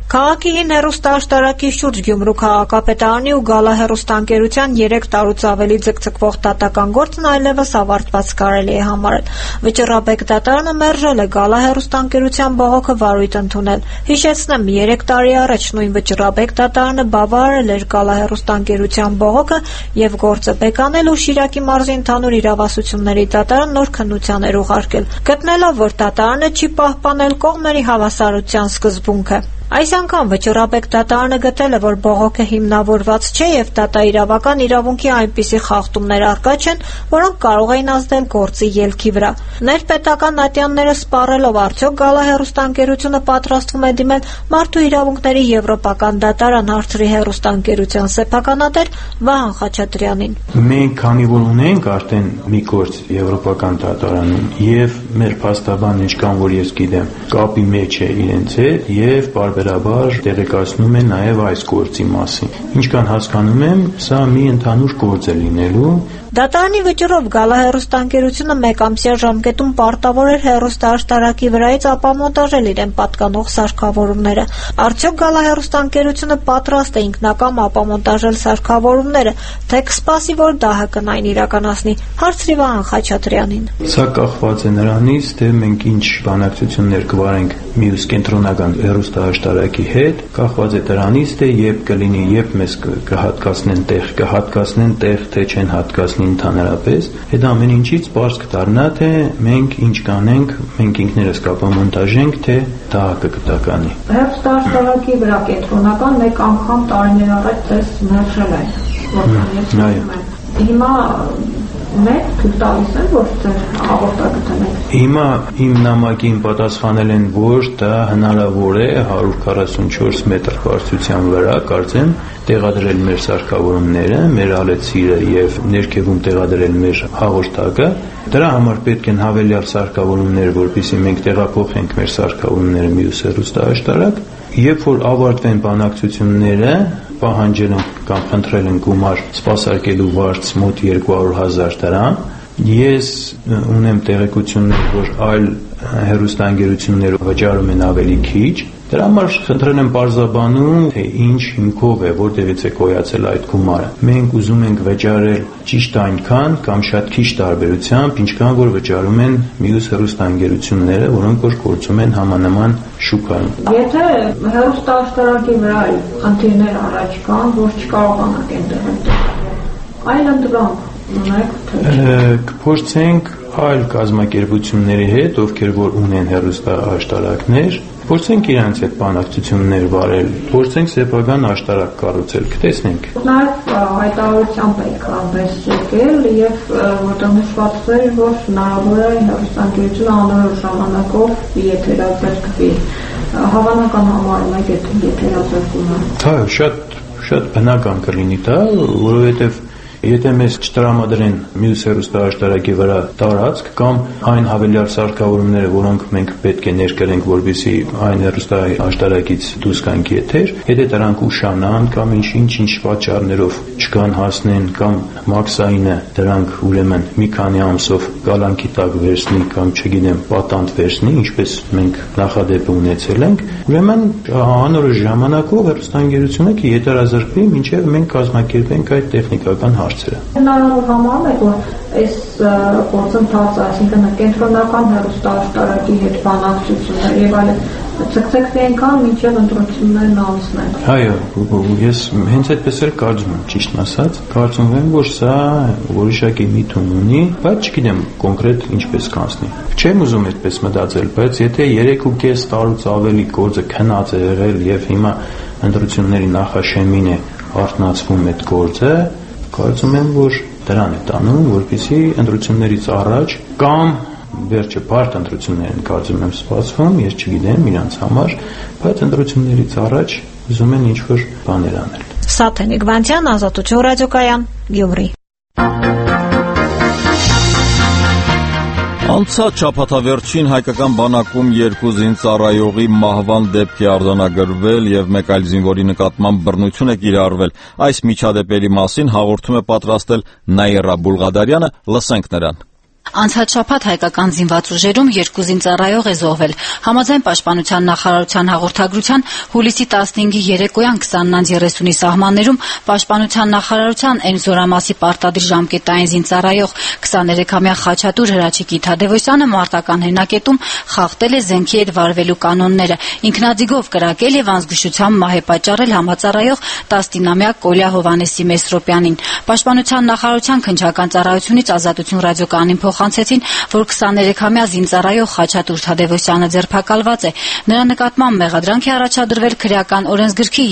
Քաղաքի հին հեռուստաաշտարակի շուրջ Գյումրու քաղաքապետարանի ու Գալա հեռուստաընկերության 3 տարուց ավելի ձգձգվող դատական գործն այլևս ավարտված կարելի է համարել։ Վճռաբեկ դատարանը մերժել է Գալա հեռուստաընկերության բողոքը վարույթ ընդունել։ Հիշեցնեմ, 3 տարի առաջ նույն Վճռաբեկ դատարանը բավարարել էր Գալա հեռուստաընկերության բողոքը եւ գործը բեկանել ու Շիրակի մարզի ընդհանուր իրավասությունների դատարան նոր քննության էր ուղարկել, գտնելով, որ դատարանը չի պահպանել կողմերի հավասարության սկզբունքը։ Այս անգամ Վճռաբեկ դատարանը գտել է, որ բողոքը հիմնավորված չէ եւ դատաիրավական իրավունքի այնպիսի խախտումներ առկա չեն, որոնք կարող էին ազդել գործի ելքի վրա։ Ներպետական ատյանները սպառելով արդյոք Գալա հեռուստաընկերությունը պատրաստվում է դիմել Մարդու իրավունքների եվրոպական դատարան, հարցրի հեռուստաընկերության սեփականատեր Վահան Խաչատրյանին։ Մենք քանի որ ունենք արդեն մի գործ եվրոպական դատարանում եւ մեր փաստաբանն ինչքան որ ես գիտեմ, կապի մեջ է իրենց հետ եւ բարբերաբար տեղեկացնում է նաև այս գործի մասին։ Ինչքան հասկանում եմ, սա մի ընդհանուր գործ է լինելու։ Դատարանի վճռով Գալա հեռուստաընկերությունը մեկամսյա ժամկետում պարտավոր էր հեռուստաաշտարակի վրայից ապամոնտաժել իրեն պատկանող սարքավորումները։ Արդյոք Գալա հեռուստաընկերությունը պատրաստ է ինքնակամ ապամոնտաժել սարքավորումները, թե կսպասի, որ ԴՀԿ-ն այն իրականացնի, հարցրի Վահան Խաչատրյանին։ Սա կախված է նրանից, թե մենք ինչ բանակցություններ կվարենք մյուս կենտրոնական հեռուստաաշտարակի հետ, կախված է դրանից, թե երբ կլինի, երբ մեզ կհատկացնեն տեղ, թե չեն հատկացնի ընդհանրապես, այդ ամեն ինչից պարզ կդառնա, թե մենք ինչ կանենք, մենք ինքներս կապամոնտաժենք, թե ԴՀԿ կտականի։ Հեռուստաաշտարակի վրա կենտրոնական մեկ անգամ տարիներ առաջ դες մերժել են, որքան ես հիշում եմ։ Հիմա մեկ թույլ տալիս են, որ ձեր հաղորդակցն է։ Հիմա իմ նամակին պատասխանել են, որ դա հնարավոր է 144 մետր բարձրության վրա, կարծեմ, տեղադրել մեր սարքավորումները, մեր ալեցիրը եւ ներքևում տեղադրել մեր հաղորդակը։ Դրա համար պետք են հավելյալ սարքավորումներ, որպեսզի մենք տեղափոխենք մեր սարքավորումները մյուս հեռուստաաշտարակ։ Երբ որ ավարտվեն բանակցությունները, պահանջել են կամ խնդրել են գումար սպասարկելու վարձ մոտ 200,000 դրամ, ես ունեմ տեղեկություններ, որ այլ հեռուստաընկերությունները վճարում են ավելի քիչ։ Դրա համար խնդրել եմ պարզաբանում, թե ինչ հիմքով է, որտեղից է գոյացել այդ գումարը։ Մենք ուզում ենք վճարել ճիշտ այնքան կամ շատ քիչ տարբերությամբ, ինչքան որ վճարում են մյուս հեռուստաընկերությունները, որոնք որ գործում են համանման շուկայում։ Եթե հեռուստաաշտարակի վրա խնդիրներ առաջ կան, որ չկարողանանք այնտեղ այլ ընտրանք կփորձենք այլ կազմակերպությունների հետ, ովքեր որ ունեն հեռուստաաշտարակներ, փորձենք իրանց հետ բանակցություններ վարել, փորձենք սեփական աշտարակ կառուցել, կտեսնենք։ Նաև հայտարարությամբ եք անվես եկել եւ որտեղ նշված էր, որ հնարավոր է հեռուստաընկերությունը անորոշ ժամանակով եթերաձգվի։ Հավանական համարում եք այդ եթերաձգումը։ Դա շատ բնական կլինի դա, որովհետեւ եթե մեզ չտրամադրեն մյուս հեռուստաաշտարակի վրա տարածք կամ այն հավելյալ սարքավորումները, որոնք մենք պետք է ներկրենք, որպեսզի այն հեռուստաաշտարակից դուրս գանք եթեր, եթե դրանք ուշանան կամ ինչ պատճառներով չկան հասնեն կամ մաքսայինը դրանք ուրեմն մի քանի ամսով կալանքի տակ վերցնի կամ չգիտեմ պատանդ վերցնի, ինչպես մենք նախադեպ ունեցել ենք, ուրեմն անորոշ ժամանակով հեռուստաընկերությունը կհետարազրկվի, մինչև մենք կազմակերպենք այդ տեխնիկական հարցերը։ Հնարավոր համարում եք, որ այս գործընթացը, այսինքն կենտրոնական հեռուստաաշտարակի հետ բանակցություններ եւ այլն ցկցկվի այնքան, մինչև ընտրություններն անցնեն։ Այո, ես հենց այդպես էլ կարծում եմ, ճիշտն ասած, կարծում եմ, որ սա որոշակի միտում ունի, բայց չգիտեմ կոնկրետ ինչպես կանցնի։ Չեմ ուզում այդպես մտածել, բայց եթե 3.5 տարուց ավելի գործը քնած է եղել եւ հիմա ընտրությունների նախաշեմին է արտնացվում այդ գործը, կարծում եմ, որ դրան է տանում, որպեսզի ընտրություններից առաջ կամ վերջը բարդ ընտրություններ են կարծում եմ սպասվում, ես չգիտեմ իրանց համար, բայց ընտրություններից առաջ ուզում են ինչ-որ բաներ անել։ Սաթենիկ Վանտյան, Ազատություն ռադիոկայան, Գյումրի։ Անցած շաբաթավերջին հայկական բանակում 2 զինծառայողի մահվան դեպք է արձանագրվել եւ մեկ այլ զինվորի նկատմամբ բռնություն է կիրառվել։ Այս միջադեպերի մասին հաղորդում է պատրաստել Նաիրա Բուլղադարյանը, լսենք նրան։ Անցած շաբաթ հայկական զինված ուժերում 2 զինծառայող է զոհվել։ Համաձայն Պաշտպանության նախարարության հաղորդագրության հուլիսի 15-ի երեկոյան 20:30-ի սահմաններում Պաշտպանության նախարարության N զորամասի պարտադիր ժամկետային զինծառայող 23-ամյա Խաչատուր Հրաչիկի Թադևոսյանը մարտական հենակետում խախտել է զենքի հետ վարվելու կանոնները, ինքնաձիգով կրակել եւ անզգուշությամբ մահ է պատճառել համածառայող 19-ամյա Կոլյա Հովանեսի Մեսրոպյանին։ Պաշտպանության նախարարության քննչական ծառայությունից Ազատություն ռադիոկայանին փոխանցեցին, որ 23-ամյա զինծառայող Խաչատուր Թադևոսյանը ձերբակալված է։ Նրա նկատմամբ մեղադրանք է առաջադրվել քրեական օրենսգրքի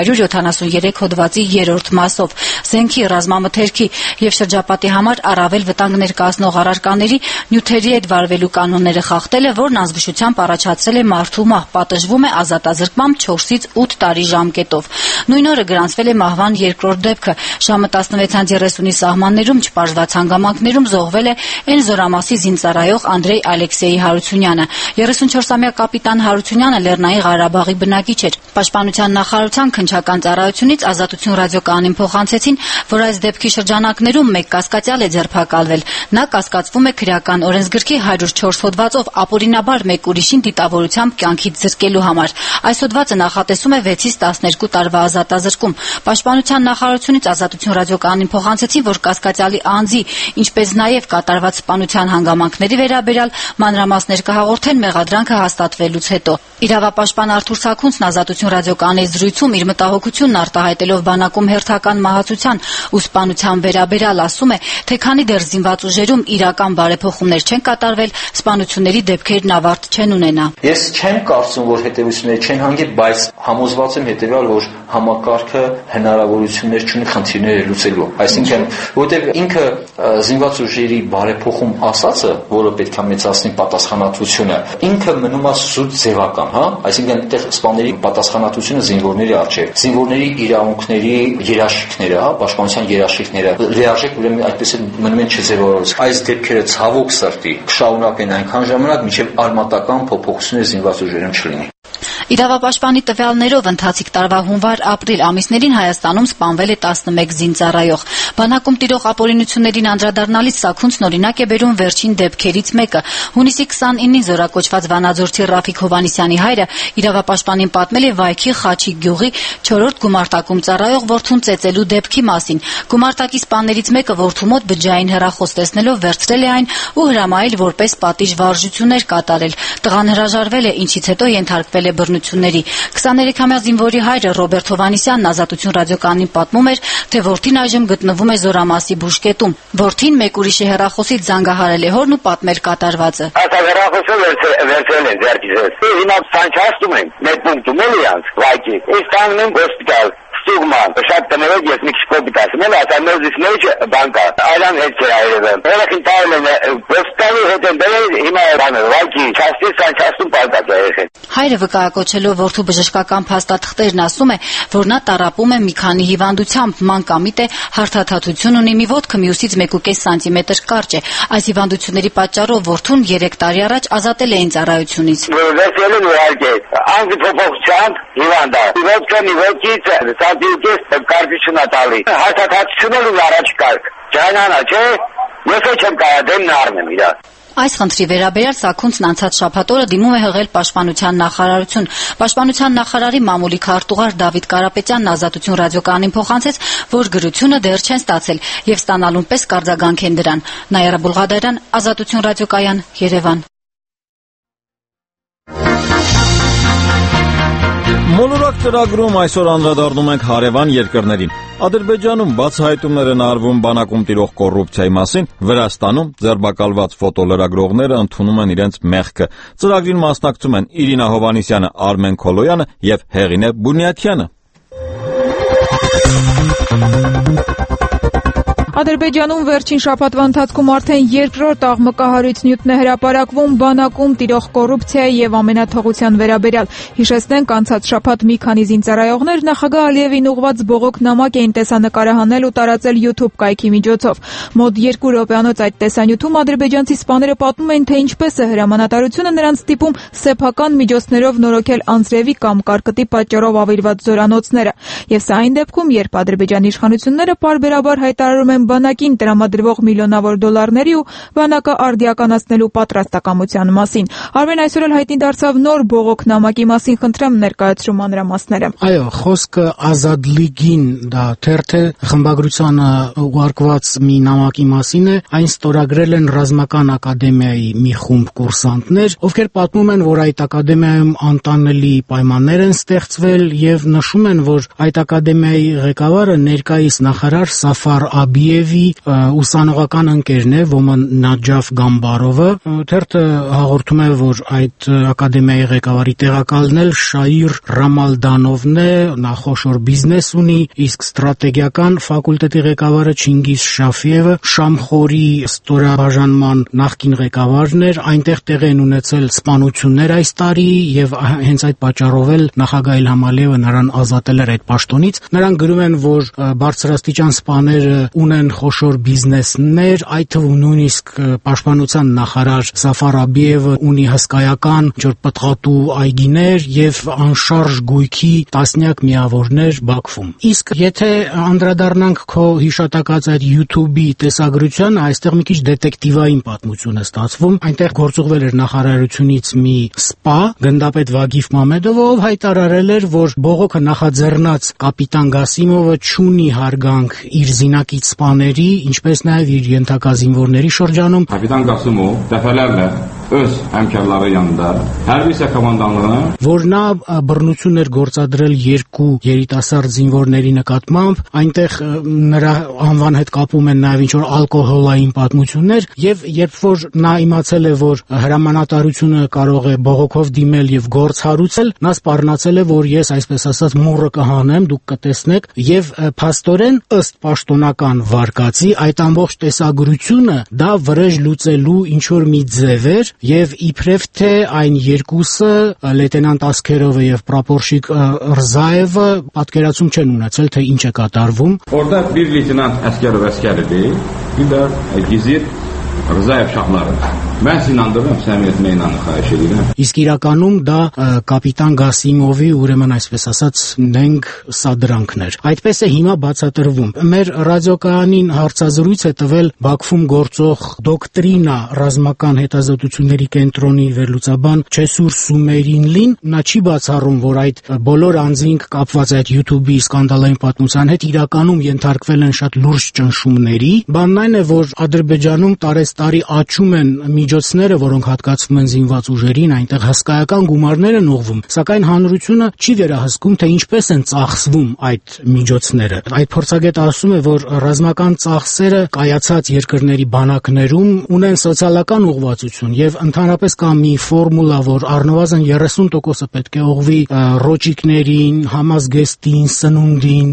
373 հոդվածի 3-րդ մասով։ Զենքի, ռազմամթերքի եւ շրջապատի համար առավել վտանգ ներկայացնող առարկաների նյութերի հետ վարվելու կանոնները խախտել է, որն անզգուշությամբ առաջացրել է մարդու մահ, պատժվում է ազատազրկմամբ 4-ից 8 տարի ժամկետով։ Նույն օրը գրանցվել է մահվան երկրորդ դեպքը։ Ժամը 16:30-ի սահմաններում չպարզված հանգամանքներում զոհվել է N զորամասի զինծառայող Անդրեյ Ալեքսեյ Հարությունյանը։ 34-ամյա կապիտան Հարությունյանը Լեռնային Ղարաբաղի բնակիչ էր։ Պաշտպանության նախարարության քննչական ծառայությունից Ազատություն ռադիոկայանին փոխանցեցին, որ այս դեպքի շրջանակներում մեկ կասկածյալ է ձերբակալվել։ Նա կասկածվում է քրեական օրենսգրքի 104 հոդվածով ապօրինաբար մեկ ուրիշին դիտավորությամբ կյանքից զրկելու համար։ Այս հոդվածը նախատեսում է 6-ից 12 տարվա ազատազրկում։ Պաշտպանության նախարարությունից Ազատություն ռադիոկայանին փոխանցեցին, որ կասկածյալի անձի, ինչպես նաև կատարված սպանության հանգամանքների վերաբերյալ մանրամասներ կհաղորդեն մեղադրանքը հաստատվելուց հետո։ Իրավապաշտպան Արթուր Սաքունցն Ազատություն ռադիոկայանի զրույցում իր մտահոգությունն արտահայտելով բանակում հերթական մահացության ու սպանության վերաբերյալ ասում է, թե քանի դեռ զինված ուժերում իրական բարեփոխումներ չեն կատարվել, սպանությունների դեպքերն ավարտ չեն ունենա։ Ես չեմ կարծում, որ հետևություններ չեն հանգել, բայց համոզված եմ հետևյալ, որ համակարգը հնարավորություններ չունի խնդիրները լուծելու։ Այսինքն, որտեղ ինքը զինված ուժերի բարեփոխում ասածը, որը պետք է մեծացնի պատասխանատվությունը, ինքը մնում է զուտ ձևական, հա? Այսինքն, այդտեղ սպաների պատասխանատվությունը զինվորների առջև, զինվորների իրավունքների երաշխիքները, հա, պաշտպանության երաշխիքները, լիարժեք ուրեմն այդպես էլ մնում են չձևավորված։ Այս դեպքերը ցավոք սրտի կշարունակեն այնքան ժամանակ, մինչև արմատական փոփոխություններ զինված ուժերում չլինի։ Իրավապաշտպանի տվյալներով ընթացիկ տարվա հունվար-ապրիլ ամիսներին Հայաստանում սպանվել է 11 զինծառայող։ Բանակում տիրող ապօրինություններին անդրադառնալիս Սաքունցն օրինակ է բերում վերջին դեպքերից մեկը։ Հունիսի 29-ին զորակոչված Վանաձորցի Ռաֆիկ Հովանիսյանի հայրը իրավապաշտպանին պատմել է Վայքի Խաչիկ գյուղի 4-րդ գումարտակում ծառայող որդուն ծեծելու դեպքի մասին։ Գումարտակի սպաներից մեկը որդու մոտ բջջային հեռախոս տեսնելով վերցրել է այն ու հրամայել որպես պատիժ վարժություններ կատարել։ Տղան հրաժարվել է, ինչից հետո ենթարկվել է բռնությունների։ 23-ամյա զինվորի հայրը Ռոբերտ Հովանիսյանն Ազատություն ռադիոկայանին պատմում էր, թե որդին այժմ գտնվում է Զորամասի բուժկետում։ Որդին մեկ ուրիշի հեռախոսից զանգահարել է հորն ու պատմել կատարվածը։ Այս հեռախոսը վերցրել են ձեռքից։ Հիմա ցանչացնում են մեր պունկտում էլի անց Վայքի։ Իսկ տանում հոսպիտալ Ստուգման, շատ տներով ես մի քիչ կոպիտ ասում եմ, ասանով դից մեջ բանկա, այլան հետ չէ այրևեմ։ Երեխին տայել են, ոստալի հետ են բերել, հիմա բանը, վայքի, չաստի սանչաստում պարտած է երեխին։ Հայրը վկայակոչելով որդու բժշկական փաստաթղթերն ասում է, որ նա տառապում է մի քանի հիվանդությամբ, մանկամիտ է, հարթաթաթություն ունի, մի ոտքը մյուսից 1.5 սանտիմետր կարճ է։ Այս հիվանդությունների պատճառով որդուն 3 տարի առաջ ազատել էին ծառայությունից։ Վերցրել են ուղարկե, անգլիոփոխությամբ հիվանդ է։ Ոտքը մի ոտքից Դուքես կարծիքն ատալի։ Հաստատությունը ու առաջ կարգ։ Ջանանա, չէ՞։ Ես չեմ կարա դեմն առնեմ իրա։ Այս խնդրի վերաբերյալ Սաքունցն անցած շաբաթօրը դիմում է հղել Պաշտպանության նախարարություն։ Պաշտպանության նախարարի մամուլի քարտուղար Դավիթ Կարապետյանն Ազատություն ռադիոկայանին փոխանցեց, որ գրությունը դեռ չեն ստացել եւ ստանալուն պես կարձագանք են դրան։ Նաիրա Բուլղադարյան, Ազատություն ռադիոկայան, Երևան։ Մոլորակ ծրագրում այսօր անդրադառնում ենք հարևան երկրներին։ Ադրբեջանում բացահայտումներ են արվում բանակում տիրող կոռուպցիայի մասին, Վրաստանում ձերբակալված ֆոտոլրագրողները ընդունում են իրենց մեղքը։ Ծրագրին մասնակցում են Իրինա Հովանիսյանը, Արմեն Քոլոյանը եւ Հեղինե Բունյաթյանը։ Ադրբեջանում վերջին շաբաթվա ընթացքում արդեն երկրորդ աղմկահարույց նյութն է հրապարակվում բանակում տիրող կոռուպցիայի եւ ամենաթողության վերաբերյալ։ Հիշեցնենք, անցած շաբաթ մի քանի զինծառայողներ նախագահ Ալիևին ուղղված բողոք նամակ էին տեսանկարահանել ու տարածել YouTube կայքի միջոցով։ Մոտ 2 րոպեանոց այդ տեսանյութում ադրբեջանցի սպաները պատմում էին, թե ինչպես է հրամանատարությունը նրանց ստիպում սեփական միջոցներով նորոգել անձրևի կամ կարկտի պատճառով ավիրված զորանոցները։ Եվ սա այն դեպքում, երբ ադրբեջանի իշխանությունները պարբերաբար հայտարարում են բանակին տրամադրվող միլիոնավոր դոլարների ու բանակը արդիականացնելու պատրաստակամության մասին։ Արմեն, այսօր էլ հայտնի դարձավ նոր բողոք նամակի մասին, խնդրեմ ներկայացրու մանրամասները։ Այո, խոսքը Ազատ լիգին, դա թերթ է, խմբագրությանը ուղարկված մի նամակի մասին է, այն ստորագրել են Ռազմական ակադեմիայի մի խումբ կուրսանտներ, ովքեր պատմում են, որ այդ ակադեմիայում անտանելի պայմաններ են ստեղծվել եւ նշում են, որ այդ ակադեմիայի ղեկավարը ներկայիս նախարար Սաֆար Աբիևի ուսանողական ընկերն է, Ոմն Նաջաֆ Գամբարովը։ Թերթը հաղորդում է, որ այդ ակադեմիայի ղեկավարի տեղակալն էլ Շայիր Ռամալդանովն է, նա խոշոր բիզնես ունի, իսկ ստրատեգիական ֆակուլտետի ղեկավարը Չինգիզ Շաֆիևը Շամխորի ստորաբաժանման նախկին ղեկավարն էր, այնտեղ տեղի են ունեցել սպանություններ այս տարի եւ հենց այդ պատճառով էլ նախագահ Իլհամ Ալիևը նրան ազատել էր այդ պաշտոնից։ Նրանք գրում են, որ բարձրաստիճան սպաները ունեն խոշոր բիզնեսներ, այդ թվում նույնիսկ պաշտպանության նախարար Սաֆար Աբիևը ունի հսկայական պտղատու այգիներ եւ անշարժ գույքի տասնյակ միավորներ Բաքվում։ Իսկ եթե անդրադառնանք քո հիշատակած այդ YouTube-ի տեսագրությանը, այստեղ մի քիչ դետեկտիվային պատմություն է ստացվում։ Այնտեղ գործուղվել էր նախարարությունից մի սպա, գնդապետ Վագիֆ Մամեդովը, ով հայտարարել էր, որ բողոքը նախաձեռնած կապիտան Գասիմովը չունի հարգանք իր զինակից սպաների, ինչպես նաև իր ենթակա զինվորների շրջանում։ Կապիտան Գասիմով dəfələrlə öz həmkarları yanında hərbi komandanlığına որ նա բռնություն էր գործադրել երկու երիտասարդ զինվորների նկատմամբ, այնտեղ նրա անվան հետ կապում են նաև ինչ-որ ալկոհոլային պատմություններ, եւ երբ որ նա իմացել է, որ հրամանատարությունը կարող է բողոքով դիմել եւ գործ հարուցել, նա սպառնացել է, որ ես այսպես ասած մուրը կհանեմ, դուք կտեսնեք, եւ փաստորեն ըստ պաշտոնական վարկածի այդ ամբողջ տեսագրությունը դա վրեժ լուծելու ինչ-որ մի ձև էր, եւ իբրև թե այն երկուսը լեյտենանտ Ասքերովը եւ պրապորշիկ Ռզաևը պատկերացում չեն ունեցել, թե ինչ է կատարվում։ Orada bir leytenant Əsgərov əsgəridir, bir də Gizir Rzayev şahları. Mən sizi inandırıram, səmimiyyətimə inanın, xahiş edirəm։ Իսկ իրականում դա կապիտան Գասիմովի, ուրեմն այսպես ասած, նենք սադրանքն էր։ Այդպես է հիմա բացատրվում։ Մեր ռադիոկայանին հարցազրույց է տվել Բաքվում գործող դոկտրինա ռազմական հետազոտությունների կենտրոնի վերլուծաբան Չեսուր Սումերինլին, նա չի բացառում, որ այդ բոլոր անձինք կապված այդ YouTube-ի սկանդալային պատմության հետ իրականում ենթարկվել են շատ լուրջ ճնշումների։ Բանն այն է, որ Ադրբեջանում տարեստարի աճում են միջոցները, որոնք հատկացվում են զինված ուժերին, այնտեղ հսկայական գումարներ են ուղղվում, սակայն հանրությունը չի վերահսկում, թե ինչպես են ծախսվում այդ միջոցները։ Այդ փորձագետը ասում է, որ ռազմական ծախսերը կայացած երկրների բանակներում ունեն սոցիալական ուղղվածություն եւ ընդհանրապես կա մի ֆորմուլա, որ առնվազն 30% պետք է ուղղվի ռոճիկներին, համազգեստին, սնունդին։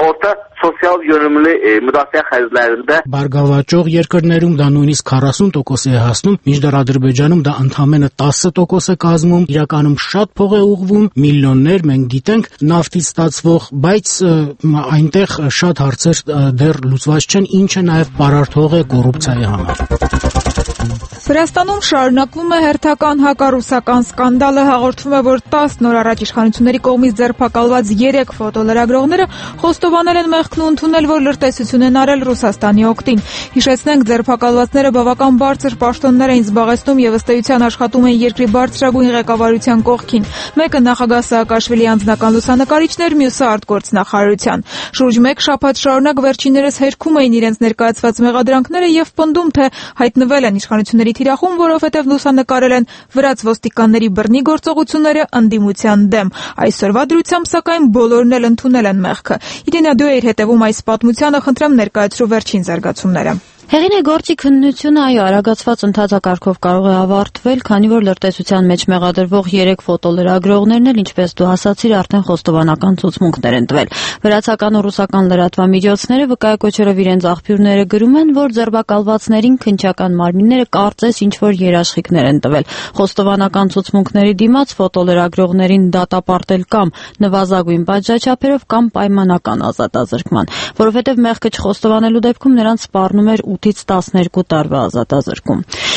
Sosial yönümlü müdafiə xərclərində բարգավաճող երկրներում դա նույնիսկ 40% է հասնում, մինչդեռ Ադրբեջանում դա ընդամենը 10% է կազմում, իրականում շատ փող է ուղղվում, միլիոններ, մենք գիտենք, նավթից ստացվող, բայց այնտեղ շատ հարցեր դեռ լուծված չեն, ինչը նաև պարարտող է կոռուպցիայի համար։ Վրաստանում շարունակվում է հերթական հակառուսական սկանդալը, հաղորդվում է, որ 10 նոր առաջ իշխանությունների կողմից ձերբակալված 3 ֆոտոլրագրողները խոստովանել են մեղքն ու ընդունել, որ լրտեսություն են արել Ռուսաստանի օգտին։ Հիշեցնենք, ձերբակալվածները բավական բարձր պաշտոններ էին զբաղեցնում եւ ըստ էության աշխատում են երկրի բարձրագույն ղեկավարության կողքին։ Մեկը նախագահ Սաակաշվիլի անձնական լուսանկարիչն էր, մյուսը արտգործնախարարության։ Շուրջ 1 շաբաթ շարունակ վերջիններս հերքում էին իրենց ներկայացված մեղադրանքները եւ պնդում, թե հայտնվել են իշխանությունների թիրախում, որովհետև լուսանկարել են վրաց ոստիկանների բռնի գործողությունները ընդդիմության դեմ։ Այսօրվա դրությամբ սակայն բոլորն էլ ընդունել են մեղքը։ Իրինա, դու եք հետևում այս պատմությանը, խնդրեմ ներկայացրու վերջին զարգացումները։ Հեղինե գործի քննությունը այո արագացված ընթացակարգով կարող է ավարտվել, քանի որ լրտեսության մեջ մեղադրվող 3 ֆոտոլրագրողներն էլ, ինչպես դու ասացիր, արդեն խոստովանական ցուցմունքներ են տվել։ Վրացական ու ռուսական լրատվամիջոցները վկայակոչերով իրենց աղբյուրները գրում են, որ ձերբակալվածներին քննչական մարմինները կարծես ինչ-որ երաշխիքներ են տվել։ Խոստովանական ցուցմունքների դիմաց ֆոտոլրագրողներին դատապարտել կամ նվազագույն պատժաչափերով կամ պայմանական ազատազրկման, որովհետև մեղքը չխոստովանելու դեպքում նրանց սպառնում էր 8-ից 12 տարվա ազատազրկում։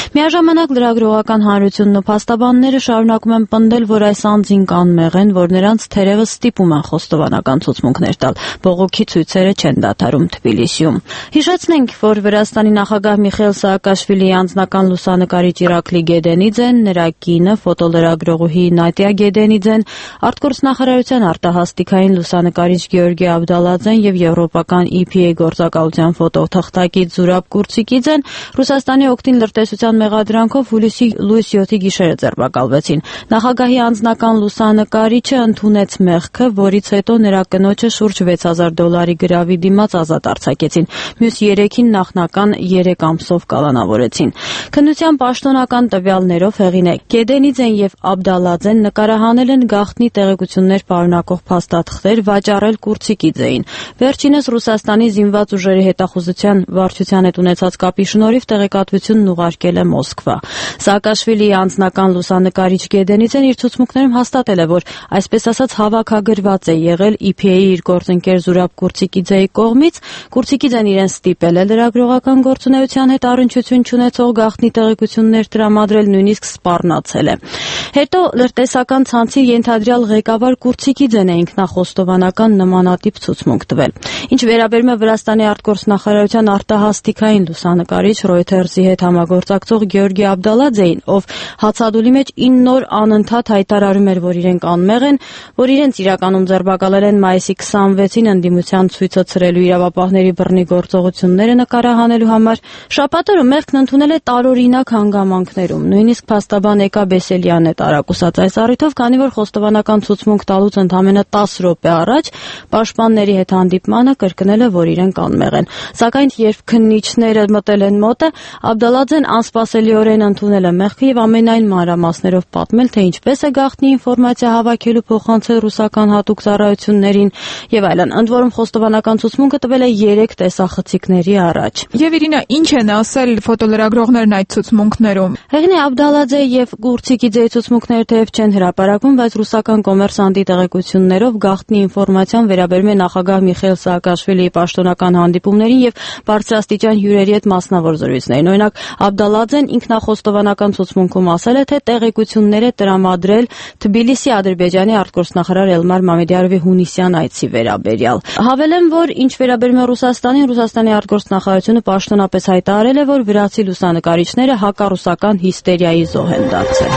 Միաժամանակ լրագրողական հանրությունն ու փաստաբանները շարունակում են պնդել, որ այս անձին կանմեղ են, որ նրանց թերևս ստիպում են խոստովանական ցուցմունքներ տալ։ Բողոքի ցույցերը չեն դադարում Թբիլիսիում։ Հիշեցնենք, որ Վրաստանի նախագահ Միխայիլ Սաակաշվիլիի անձնական լուսանկարիչ Իրակլի Գեդենիձեն, նրա կինը ֆոտոլրագրողուհի Նատիա Գեդենիձեն, արտգործնախարարության արտահասթիկային լուսանկարիչ Գեորգի Աբդալաձեն եւ եվրոպական EPA գործակալության ֆոտոթղթակից Զուրաբ Կուրցիկիձեն Ռուսաստանի օգտին լրտեսության մեղադրանքով հուլիսի 7-ի գիշերը ձերբակալվեցին։ Նախագահի անձնական լուսանկարիչը ընդունեց մեղքը, որից հետո նրա կնոջը շուրջ $6,000 գրավի դիմաց ազատ արձակեցին։ Մյուս 3-ին նախնական 3 ամսով կալանավորեցին։ Քննության պաշտոնական տվյալներով հեղինակ Գեդենիձեն եւ Աբդալաձեն նկարահանել են գաղտնի տեղեկություններ պարունակող փաստաթղթեր վաճառել Կուրցիկիձեին։ Վերջինս Ռուսաստանի զինված ուժերի հետախուզության վարչության հետ ունեցած կապի շնորհիվ տեղեկատվությունն ուղարկել է Մոսկվա։ Սաակաշվիլիի անձնական լուսանկարիչ Գեդենիձեն իր ցուցմունքներում հաստատել է, որ այսպես ասած հավաքագրված է եղել EPA-ի իր գործընկեր Զուրաբ Կուրցիկիձեի կողմից։ Կուրցիկիձեն իրեն ստիպել է լրագրողական գործունեության հետ առնչություն չունեցող գաղտնի տեղեկություններ տրամադրել, նույնիսկ սպառնացել է։ Հետո լրտեսական ցանցի ենթադրյալ ղեկավար Կուրցիկիձեն է ինքնախոստովանական նմանատիպ ցուցմունք տվել։ Ինչ վերաբերում է Վրաստանի արտգործնախարարության արտահասթիկային լուսանկարիչ Reuters-ի հետ համագործակցող Գեորգի Աբդալաձեին, ով հացադուլի մեջ 9 օր անընդհատ հայտարարում էր, որ իրենք անմեղ են, որ իրենց իրականում ձերբակալել են մայիսի 26-ին ընդդիմության ցույցը ցրելու իրավապահների բռնի գործողությունները նկարահանելու համար, շաբաթ օրը մեղքն ընդունել է տարօրինակ հանգամանքներում։ Նույնիսկ փաստաբան Էկա Բեսելյանն է տարակուսած այս առիթով, քանի որ խոստովանական ցուցմունք տալուց ընդամենը 10 րոպե առաջ պաշտպանների հետ հանդիպմանը կրկնել է, որ իրենք անմեղ են։ Սակայն երբ քննիչները մտել են մոտը, Աբդալաձեն անսպասելիորեն ընդունել է մեղքը եւ ամենայն մանրամասներով պատմել, թե ինչպես է գաղտնի ինֆորմացիա հավաքելու փոխանցել ռուսական հատուկ ծառայություններին եւ այլն։ Ընդ որում խոստովանական ցուցմունքը տվել է 3 տեսախցիկների առաջ։ Եվ Իրինա, ինչ են ասել ֆոտոլրագրողներն այդ ցուցմունքներում։ Հեղինե Աբդալաձե եւ Կուրցիկիձեի ցուցմունքները թեև չեն հրապարակվում, բայց ռուսական կոմերսանտի տեղեկություններով գաղտնի ինֆորմացիան վերաբերում է նախագահ Միխայիլ Սաակաշվիլիի պաշտոնական հանդիպումներին եւ բարձրաստիճան հյուրերի հետ մասնավոր զրույցներին։ Օրինակ, Աբդալաձեն ինքնախոստովանական ցուցմունքում ասել է, թե տեղեկություններ է տրամադրել Թբիլիսի Ադրբեջանի արտգործնախարար Էլմար Մամեդյարովի հունիսյան այցի վերաբերյալ։ Հավելեմ, որ ինչ վերաբերում է Ռուսաստանին, Ռուսաստանի արտգործնախարարությունը պաշտոնապես հայտարարել է, որ վրացի լուսանկարիչները հակառուսական հիստերիայի զոհ են դարձել։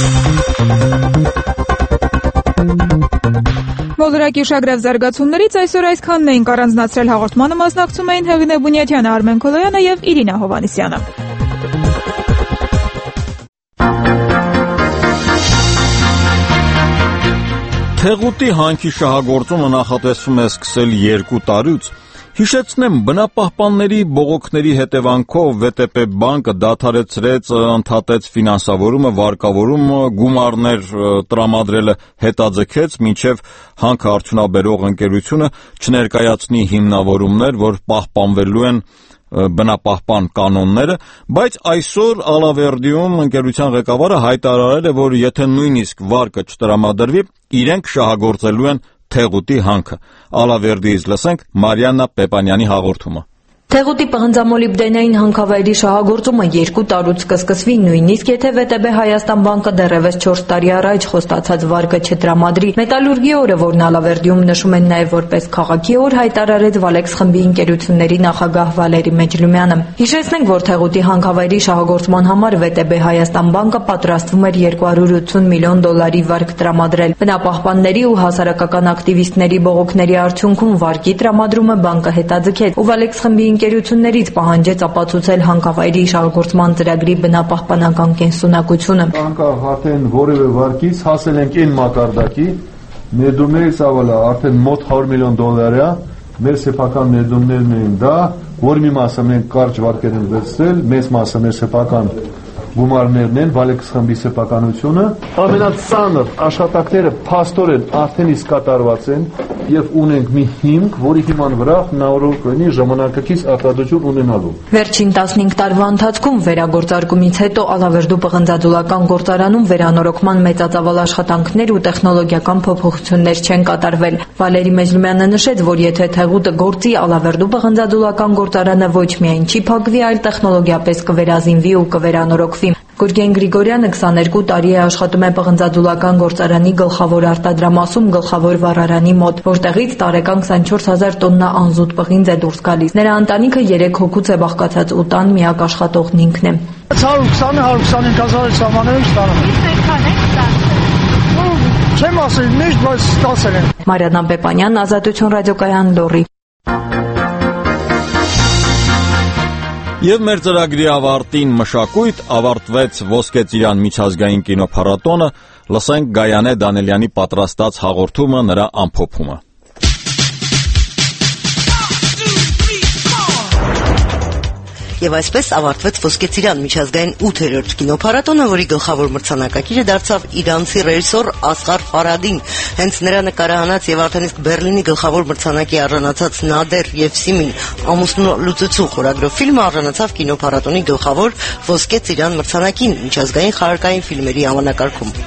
Մոլորակի շագրավ զարգացումներից այսօր այսքանն էինք առանձնացրել հաղորդմանը մասնակցում էին Հեղինե Բունյաթյանը, Արմեն Քոլոյանը եւ Իրինա Հովհաննիսյանը։ Թեղուտի հանքի շահագործումը նախատեսվում է սկսել 2 տարուց։ Հիշեցնեմ, բնապահպանների բողոքների հետևանքով ՎՏՊ բանկը դադարեցրեց, ընդհատեց ֆինանսավորումը, վարկավորումը, գումարներ տրամադրելը հետաձգեց, մինչև հանքը արդյունաբերող ընկերությունը չներկայացնի հիմնավորումներ, որ պահպանվելու են բնապահպան կանոնները, բայց այսօր Ալավերդիում ընկերության ղեկավարը հայտարարել է, որ եթե նույնիսկ վարկը չտրամադրվի, իրենք շահագործելու են Թեղուտի հանքը։ Ալավերդիից լսենք Մարիաննա Պեպանյանի հաղորդումը։ Թեղուտի պղնձամոլիբդենային հանքավայրի շահագործումը 2 տարուց կսկսվի, նույնիսկ եթե ՎՏԲ Հայաստան բանկը դեռևս 4 տարի առաջ խոստացած վարկը չտրամադրի։ Մետալուրգի օրը, որն Ալավերդիում նշում են նաև որպես քաղաքի օր, հայտարարեց Վալեքս խմբի ընկերությունների նախագահ Վալերի Մեջլումյանը։ Հիշեցնենք, որ Թեղուտի հանքավայրի շահագործման համար ՎՏԲ Հայաստան բանկը պատրաստվում էր $280 միլիոն վարկ տրամադրել։ Բնապահպանների ու հասարակական ակտիվիստների բողոքների արդյունքում վարկի տրամադրումը բանկը հետաձգեց, ու Վալեքս խմբի ընկերություններից պահանջեց ապացուցել հանքավայրի շահագործման ծրագրի բնապահպանական կենսունակությունը։ Անկախ արդեն որևէ վարկից հասել ենք այն մակարդակի, ներդրումներից ավալա արդեն մոտ $100 միլիոն, մեր սեփական ներդրումներն են դա, որ մի մասը մենք կարճ վարկեր են վերցրել, մեծ մասը մեր սեփական գումարներն են, Վալեքս խմբի սեփականությունը։ Ամենածանր աշխատանքները փաստորեն արդեն իսկ կատարված են եւ ունենք մի հիմք, որի հիման վրա հնարավոր կլինի ժամանակակից արտադրություն ունենալու։ Վերջին 15 տարվա ընթացքում վերագործարկումից հետո Ալավերդու պղնձաձուլական գործարանում վերանորոգման մեծածավալ աշխատանքներ ու տեխնոլոգիական փոփոխություններ չեն կատարվել։ Վալերի Մեջլումյանը նշեց, որ եթե Թեղուտը գործի, Ալավերդու պղնձաձուլական գործարանը ոչ միայն չի փակվի, այլ տեխնոլոգիապես կվերազինվի ու կվերանորոգվի։ Գուրգեն Գրիգորյանը 22 տարի է աշխատում է պղնձադուլական գործարանի գլխավոր արտադրամասում գլխավոր վառարանի մոտ, որտեղից տարեկան 24,000 տոննա անզուտ պղինձ է դուրս գալիս։ Նրա ընտանիքը 3 հոգուց է բաղկացած ու տան միակ աշխատողն ինքն է։ 120-125 սամաներից տանում։ Իսկ այնքան եք ստացել։ Չեմ ասել, միշտ բայց ստացել եմ։ Մարիաննա Պեպանյան, Ազատություն ռադիոկայան, Լոռի։ Եվ մեր ծրագրի ավարտին մշակույթ ավարտվեց Ոսկե ծիրան միջազգային կինոփառատոնը, լսենք Գայանե Դանելյանի պատրաստած հաղորդումը, նրա ամփոփումը։ Եվ այսպես ավարտվեց Ոսկե ծիրան միջազգային 8-րդ կինոփառատոնը, որի գլխավոր մրցանակակիրը դարձավ իրանցի ռեժիսոր Ասղար Ֆարադին։ Հենց նրա նկարահանած եւ արդեն իսկ Բերլինի գլխավոր մրցանակի արժանացած Նադեր եւ Սիմին ամուսնու լուծություն խորագրով ֆիլմը արժանացավ կինոփառատոնի գլխավոր Ոսկե ծիրան մրցանակին միջազգային խաղարկային ֆիլմերի անվանակարգում։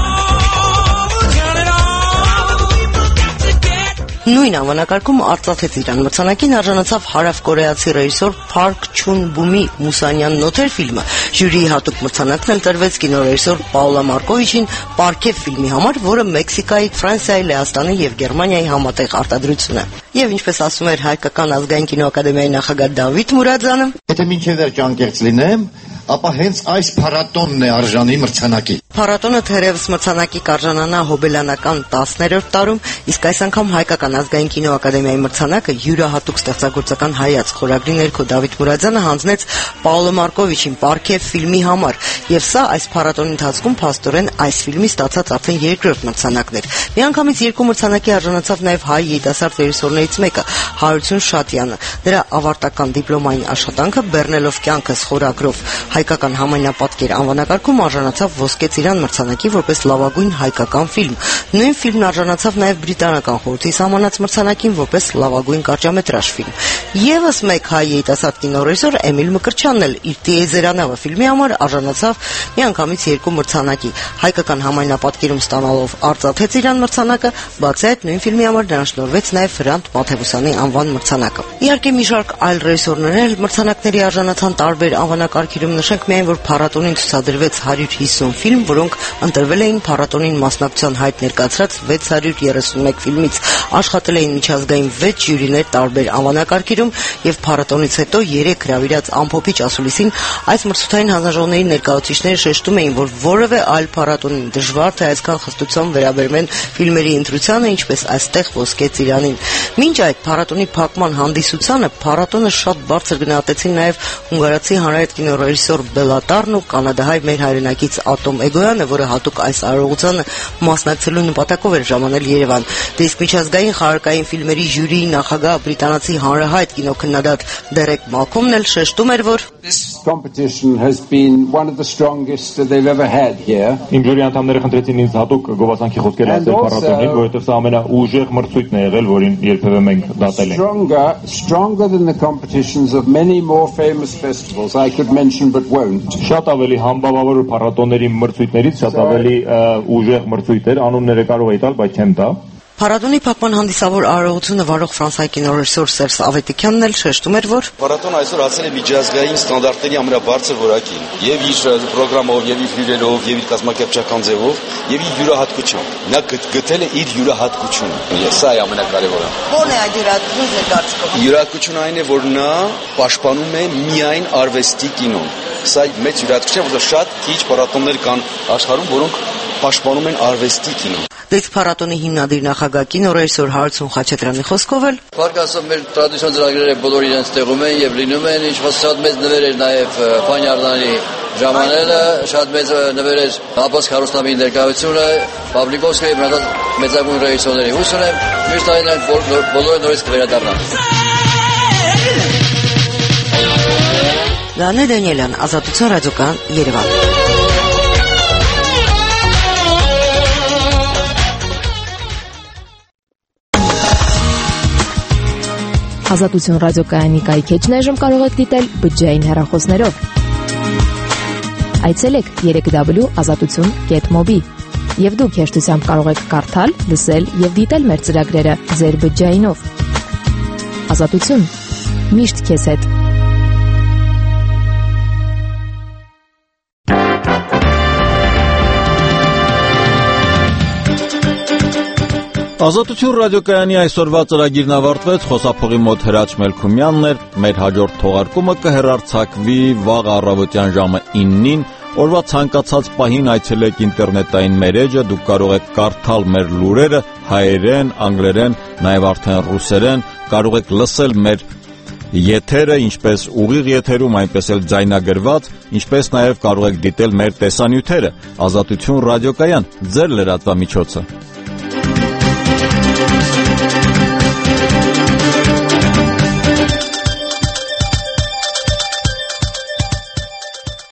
Նույն անվանակարգում արծաթե ծիրան մրցանակին արժանացավ հարավկորեացի ռեժիսոր Փարք Չուն Բումի Մուսանյան նոթեր ֆիլմը։ Ժյուրիի հատուկ մրցանակն էլ տրվեց կինոռեժիսոր Պաուլա Մարկովիչին Պարքև ֆիլմի համար, որը Մեքսիկայի, Ֆրանսիայի, Լեհաստանի եւ Գերմանիայի համատեղ արտադրություն է։ Եվ ինչպես ասում էր Հայկական ազգային կինոակադեմիայի նախագահ Դավիթ Մուրադյանը, եթե մինչև վերջ անկեղծ լինեմ, ապա հենց այս փառատոնն է արժանի մրցանակի։ Փառատոնը թերևս մրցանակի կարժանանա հոբելյանական 10-րդ տարում, իսկ այս անգամ Հայկական ազգային կինոակադեմիայի մրցանակը յուրահատուկ ստեղծագործական հայացք խորագրի ներքո Դավիթ Մուրադյանը հանձնեց Պաուլո Մարկովիչին Պարքև ֆիլմի համար, եւ սա այս փառատոնի ընթացքում փաստորեն այս ֆիլմի ստացած արդեն երկրորդ մրցանակն էր։ Միանգամից երկու մրցանակի արժանացավ նաեւ հայ երիտասարդ ռեժիսորներից մեկը Հարություն Շատյանը։ Նրա ավարտական դիպլոմային աշխատանքը Բեռնելով կյանքս խորագրով Հայկական համայնապատկեր անվանակարգում արժանացավ Ոսկե ծիրան մրցանակի որպես լավագույն հայկական ֆիլմ։ Նույն ֆիլմն արժանացավ նաև բրիտանական խորհրդի սահմանած մրցանակին որպես լավագույն կարճամետրաժ ֆիլմ։ Եվս մեկ հայ երիտասարդ կինոռեժիսոր Էմիլ Մկրտչյանն էլ իր Տիեզերանավը ֆիլմի համար արժանացավ միանգամից երկու մրցանակի։ Հայկական համայնապատկերում ստանալով արծաթե ծիրան մրցանակը, բացի այդ նույն ֆիլմի համար նրան շնորհվեց նաև Հրանտ Մաթևոսյանի անվան մրցանակը։ Իհարկե մի շարք այլ ռեժիսորներ էլ մրցանակների արժանացան տարբեր անվանակարգերում։ Նշենք միայն, որ փառատոնին ցուցադրվեց 150 ֆիլմ, որոնք ընտրվել էին փառատոնին մասնակցության հայտ ներկայացրած 631 ֆիլմից, աշխատել էին միջազգային 6 ժյուրիներ տարբեր անվանակարգերում եւ փառատոնից հետո 3 հրավիրած ամփոփիչ ասուլիսին այս մրցութային հանձնաժողովների ներկայացուցիչները շեշտում էին, որ որևէ այլ փառատոնին դժվար թե այսքան խստությամբ վերաբերվեն ֆիլմերի ընտրությանը, ինչպես այստեղ Ոսկե ծիրանին։ Մինչ այդ փառատոնի փակման հանդիսությանը փառատոնը շատ բարձր գնահատեցին նաեւ հունգարացի հանրահայտ կինոռեժիսոր Բելատարն ու կանադահայ մեր հայրենակից Ատոմ Էգոյանը, որը հատուկ այս արարողությանը մասնակցելու նպատակով էր ժամանել Երևան։ Դե իսկ միջազգային խաղարկային ֆիլմերի ժյուրիի նախագահ բրիտանացի հանրահայտ կինոքննադատ Դերեկ Մալքոմն էլ շեշտում էր, որ This competition has been one of the strongest that they've ever had here. Իմ ժյուրի անդամները խնդրեցին ինձ հատուկ գովազանքի խոսքեր ասել փառատոնին, որովհետև սա ամենաուժեղ մրցույթն է եղել, որին երբևէ մենք դատել ենք։ Stronger than the competitions of many more famous festivals I could mention but won't. Շատ ավելի համբավավոր փառատոնների մրցույթներից շատ ավելի ուժեղ մրցույթ էր, անունները կարող էի տալ, բայց չեմ տա։ Փառատոնի փակման հանդիսավոր արարողությունը վարող ֆրանսիայի կինոռեժիսոր Սերժ Ավետիքյանն էլ շեշտում էր, որ փառատոնը այսօր հասել է միջազգային ստանդարտների ամենաբարձր որակին, եւ իր պրոգրամով, եւ իր հյուրերով, եւ իր կազմակերպչական ձևով, եւ իր յուրահատկությամբ։ Նա գտել է իր յուրահատկությունը։ Սա է ամենակարևորը։ Ո՞րն է այդ յուրահատկությունը դարձկով։ Յուրահատկությունը այն է, որ նա պաշտպանում է միայն արվեստի կինոն։ Սա մեծ յուրահատկություն է, որ շատ քիչ փառատոններ կան աշխարհում, որոնք պաշտպանում են արվեստի կինոն։ Դից փառատոնի հիմնադիր նախագահ կինոռեժիսոր Հարություն Խաչատրյանի խոսքով էլ Փառք մեր տրադիցիոն ծրագրերը բոլոր իրենց տեղում են եւ լինում են, ինչ-որ շատ մեծ նվեր էր նաեւ Ֆանի Ардանի ժամանելը, շատ մեծ նվեր էր Աբաս Քարոստամի ներկայությունը, Պավլիկովսկիի մեծագույն ռեժիսորների հույսն է, միշտ այն բոլորը նորից կվերադառնան։ Լանե Դանիելյան, Ազատություն ռադիոկայան, Երևան։ Ազատություն ռադիոկայանի կայքեջն այժմ կարող եք դիտել բջջային հեռախոսներով։ Այցելեք www.azatutun.mobi եւ դուք հեշտությամբ կարող եք կարդալ, լսել եւ դիտել մեր ծրագրերը ձեր բջջայինով։ Ազատություն։ Միշտ քեզ հետ։ Ազատություն ռադիոկայանի այսօրվա ծրագիրն ավարտվեց, խոսափողի մոտ Հրաչ Մելքումյանն էր, մեր հաջորդ թողարկումը կհեռարձակվի վաղ առավոտյան ժամը 9-ին, օրվա ցանկացած պահին այցելեք ինտերնետային մեր էջը, դուք կարող եք կարդալ մեր լուրերը հայերեն, անգլերեն, նաև արդեն ռուսերեն, կարող եք լսել մեր եթերը, ինչպես ուղիղ եթերում, այնպես էլ ձայնագրված, ինչպես նաև կարող եք դիտել մեր տեսանյութերը, Ազատություն ռադիոկայան, ձեր լրատվամիջոցը։